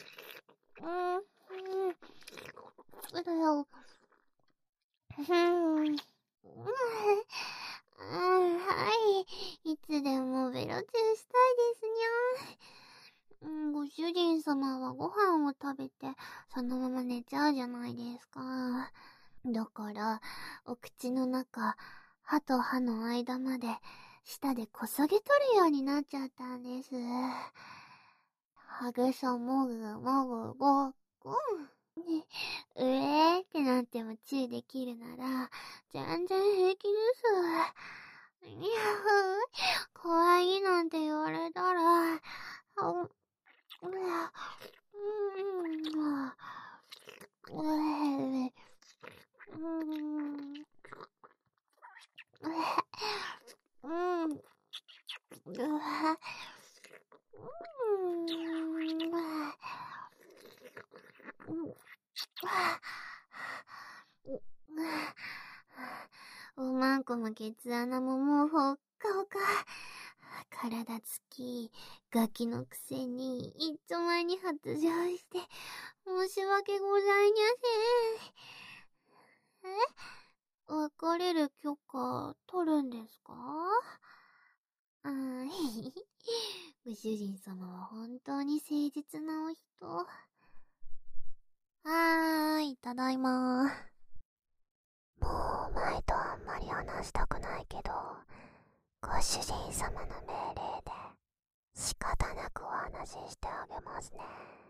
うん、うん、はい。いつでもベロチューしたいですにゃ。うん、ご主人様はご飯を食べて、そのまま寝ちゃうじゃないですか。だから、お口の中、歯と歯の間まで、舌でこそげ取るようになっちゃったんです。はぐそもぐもぐごっくん。ね、うえーってなってもチューできるなら、全然平気です。いやー、怖いなんて言われたら、あう、ううん、うえ、うん、うん、うわ、うん、おまんこもケツ穴ももうほっかほか。体つき、ガキのくせに、いっちょ前に発情して、申し訳ございにゃせん。え？別れる許可取るんですか？あーひひ。ご主人様は本当に誠実なお人。はーい、ただいま。もう前とあんまり話したくないけど、ご主人様の命令で仕方なくお話ししてあげますね。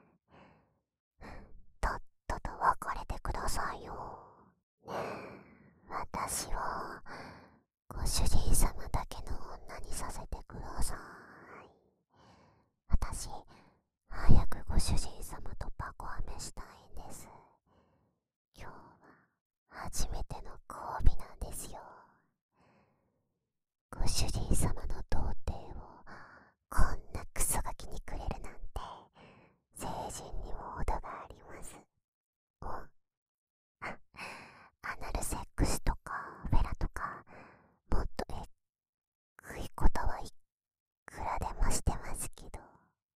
とっとと別れてくださいよ。ねえ、私をご主人様だけの女にさせてください。私、早くご主人様とパコハメしたいんです。今日は初めての交尾なんですよ。ご主人様の童貞をこんなクソガキにくれるなんて、成人にも程があります。おあ、アナルセックスとかフェラとか、もっとえっくいことはいくらでもしてますけど、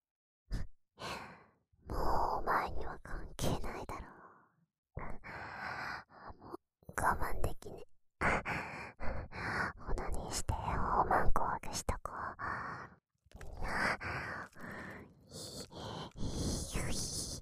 もうお前には関係ないだろう。もう我慢できねえ。オナニーして大マンコワグしとこう。ひひひ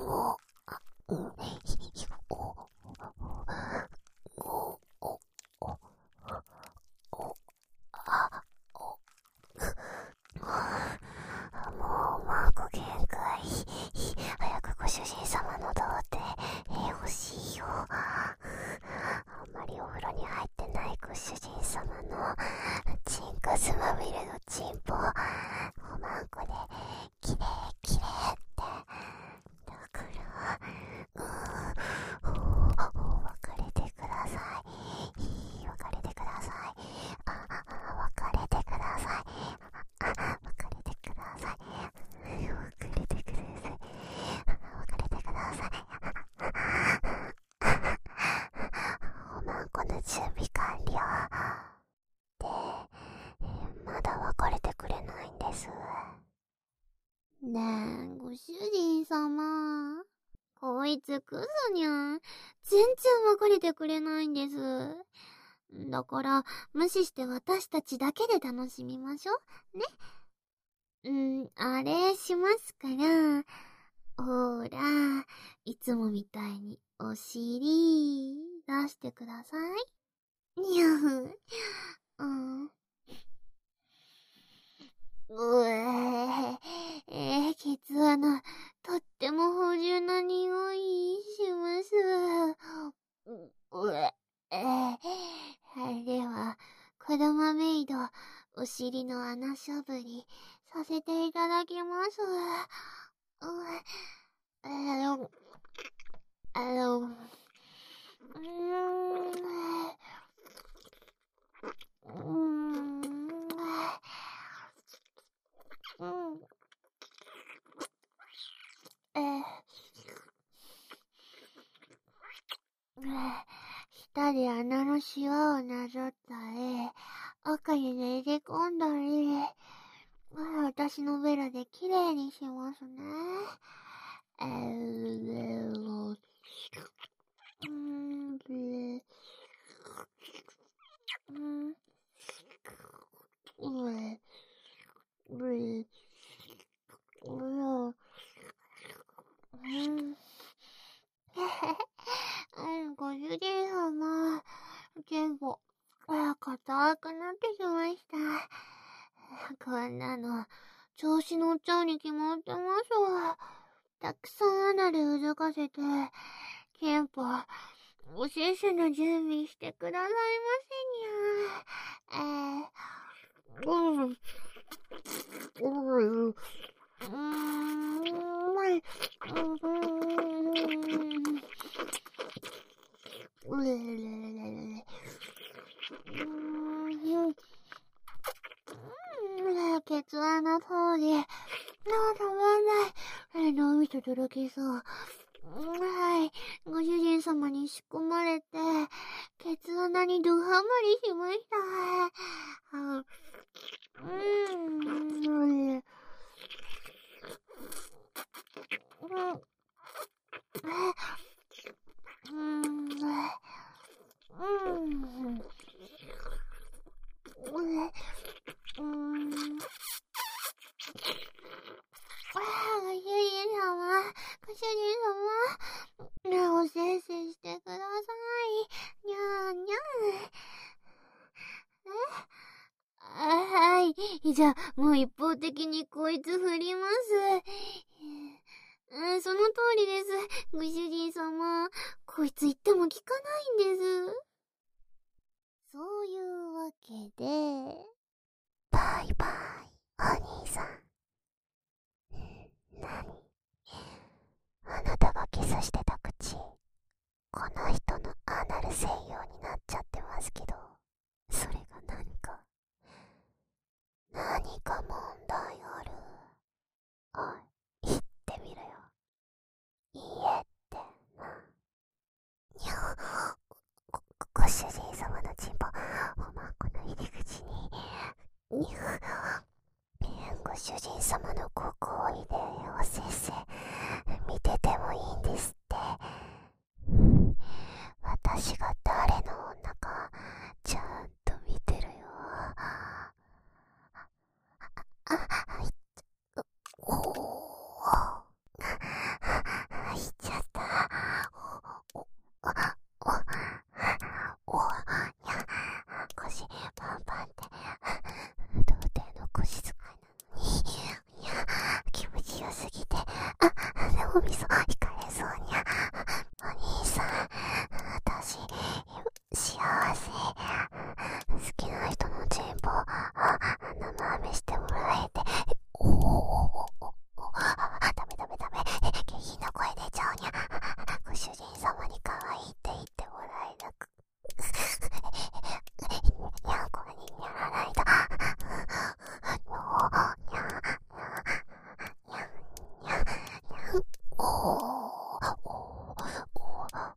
お、うん、お、お、お、お、お、あ、お、もうマーク限界。早くご主人様の童貞欲しいよ。あんまりお風呂に入ってないご主人様のチンコスまみれのチンポおまんこできれいきれいって。だからうん別れてください。別れてください。ああ別れてください。あ別れてください。別れてください。別れてください。おまんこの準備完了で、まだ別れてくれないんです。 ねえ、ご主人様。こいつクズにゃん。全然別れてくれないんです。だから、無視して私たちだけで楽しみましょう。ね。うん、あれしますから。ほら、いつもみたいにお尻出してください。にゃん。うん。うええー、ケツ穴、とっても芳醇な匂いします。うええー、では、子供メイド、お尻の穴しょぶりさせていただきます。うえあの、あの、うーん、うーん、うん、えー、舌で穴のシワをなぞったり、赤にねじ込んだり、私のベラできれいにしますね。えー、うん、で、うん、うえ、うえ、うよ、うん、うん、ご主人様、全部、あ、硬くなってきました。こんなの、調子乗っちゃうに決まってますわ。たくさんアナルうずかせて、ケンポ、おせっせの準備してくださいませにゃ。えー、うん、うん、うーん、まい、うーん、うれれれれれれ、うーん、うん、ケツ穴通り、な、たまんない。え、脳みそとろけそう。はい。ご主人様に仕込まれて、ケツ穴にドハマりしました。あうーん。うん。うん。うん。うん。ああ、ご主人様、ご主人様、ね、おせっせしてください。にゃーにゃー。えあはい。じゃあ、もう一方的にこいつ振ります。うん、その通りです。ご主人様、こいつ言っても聞かないんです。そういうわけで、 バイバイ、お兄さん。なに、あなたがキスしてた口、この人のアナル専用になっちゃってますけど、それが何か、何か問題ある？おい、言ってみろよ。いいえってな。にゃご、ご主人様のチンポ、おまんこの入り口に、にゃご主人様のご好意でおせっせ見ててもいいんですって。私が誰の女かちゃんと見てるよ。あ、はい、おー、はい、 て、あ、脳みそ引かれそうにゃ。お兄さん、私、幸せ。好きな人のチンポ、生飴してもらえて、おおおお、ダメダメダメ、下品な声出ちゃうにゃ。ご主人様に可愛いって言ってもらえなく。にゃんこにやらないと。のー、にゃん、にゃん、にゃん、にゃん、おー、おー、おー、おー、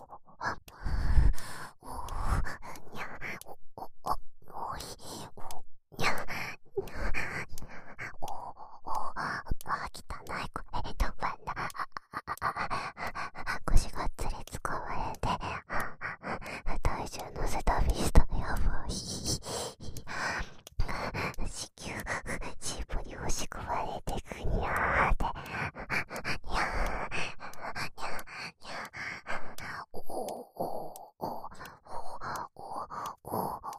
にゃん、お、お、お、おい、お、にゃん、にゃん、おー、おー、あ、汚い声、飛ばんだ。腰がっつり使われて、体重乗せたビスタやばい。子宮、チープに押し込まれてくにゃーって。にゃー、にゃー、にゃー、おー、おー、おー、おー、おー、おー、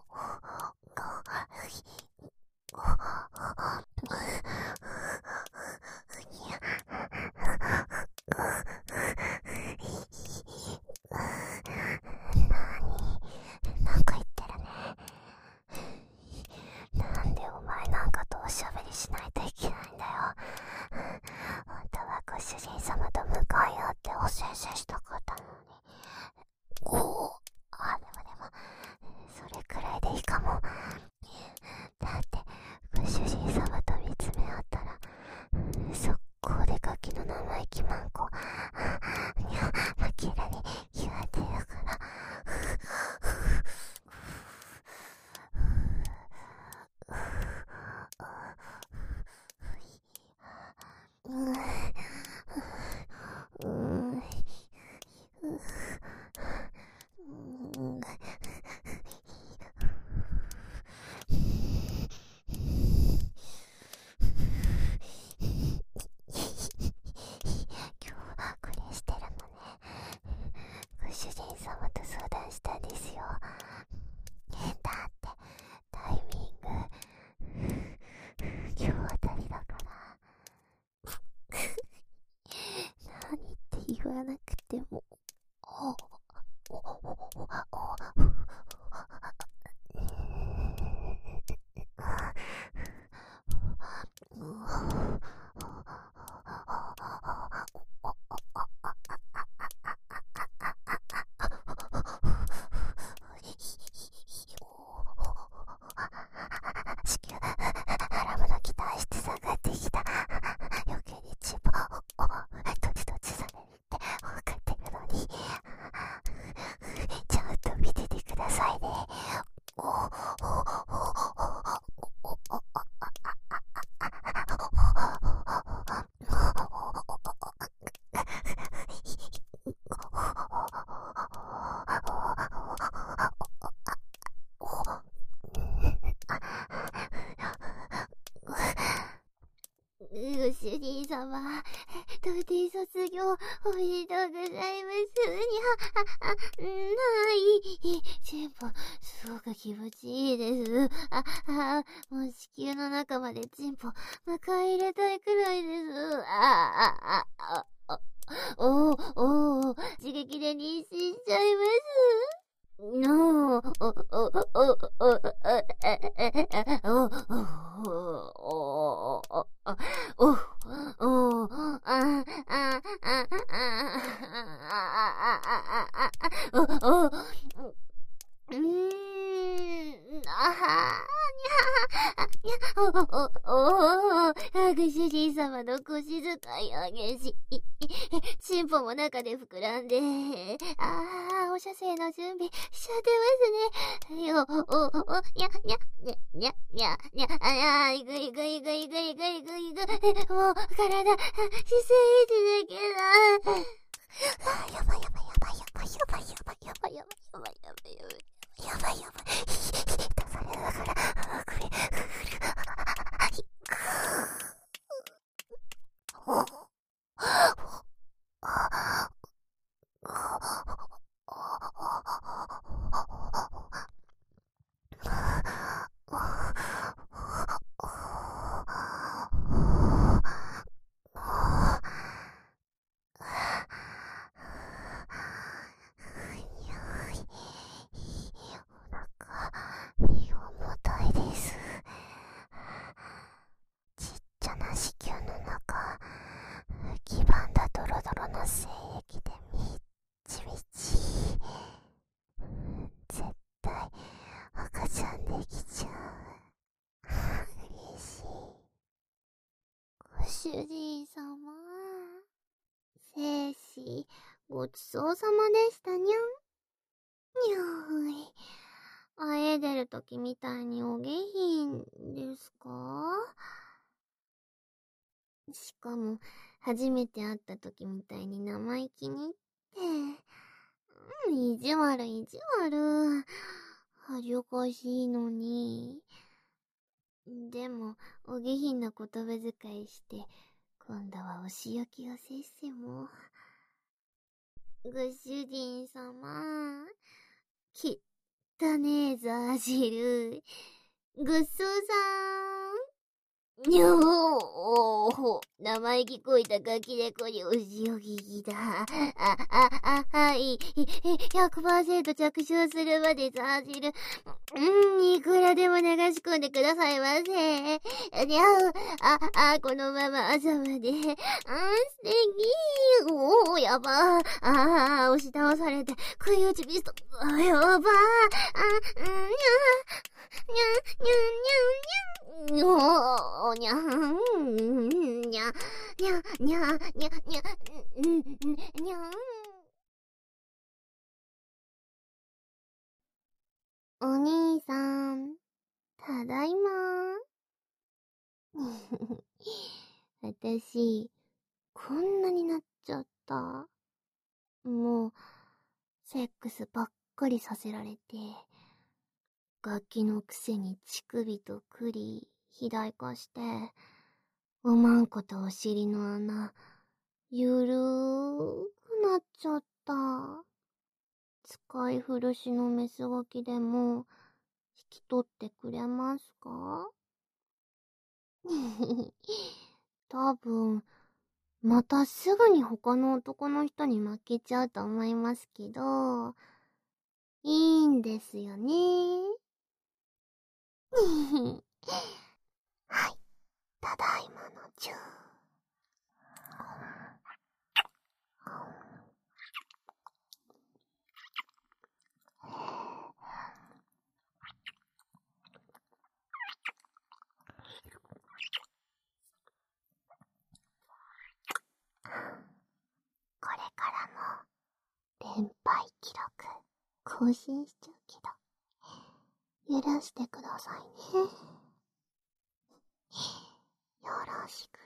なんか言ってるね。なんでお前なんかとおしゃべりしないといけないんだよ。本当はご主人様と向かい合っておせんせんしたかったのに。おお、あ、でもでもそれくらいでいいかも。だってご主人様と見つめ合ったら速攻でガキの生意気マンコにゃマキラに言われてるから。うんうんうん今日はこれしてるのね。ご主人様と相談したんですよ。だってタイミング今日あたりだから何って言わなくてもおおおおお子宮腹の期待して下がってきた。余計にチンポドチドチされるって分かってるのにちゃんと見ててくださいね。おおおおおおおご主人様、童貞卒業おめでとうございます。にゃ、あ、あ、ない。チンポ、すごく気持ちいいです。あ、あ、もう地球の中までチンポ、迎え入れたいくらいです。あ、あ、あ、あ、おー、おー、刺激で妊娠しちゃいます。のー、お、お、お、お、お、お、お、お、お、お、お、あ、あ、あ、あ、お、お、うーん、あはー、にゃ、にゃ、お、お、お、ご主人様の腰遣い激しい。チンポも中で膨らんで、あー、お射精の準備しちゃってますね。よ、お、お、にゃ、にゃ、にゃ、にゃ、にゃ、にゃ、あやー、いくいくいくいくいくいくいく、もう、体、姿勢維持できない。あ、やばいやばいやばいやばいやばいやばいやばいやばいやばいやばいやばいやばい。やばいやばい。出されるから、これ、お、 精液でみっちみち。絶対赤ちゃんできちゃう。嬉しい。ご主人様、精子ごちそうさまでしたにゃん。にゃーい。あえでるときみたいにお下品ですか？しかも、初めて会ったときみたいに生意気にって。うん、意地悪意地悪。恥ずかしいのに。でも、お下品な言葉遣いして、今度はお仕置きをせっせも。ご主人様、きったねえぞ、汁。ごちそうさーん。にょー、生意気こいたガキ猫にお仕置きだ。あ、あ、あ、はい。ひゃくパーセント 着床するまでさ、汁。うん、いくらでも流し込んでくださいませ。にゃう、あ、あ、このまま朝まで。うん、素敵。おー、やばー。あー、押し倒されて、食い打ちビスト。あ、やばー。あ、うん、にゃー。にゃー、にゃー、にゃー、にゃー。おー、にゃー。にゃー、にゃー、にゃー、にゃー、にゃー、にゃー。お兄さん、ただいま。私、こんなになっちゃった。もう、セックスばっかりさせられて、楽器のくせに乳首と栗、肥大化して、おまんことお尻の穴、ゆるーくなっちゃった。使い古しのメスガキでも、引き取ってくれますか？多分、またすぐに他の男の人に負けちゃうと思いますけど、いいんですよね。はい、ただいまのチュー。これからも連敗記録更新しちゃうけど、許してくださいね。よろしく。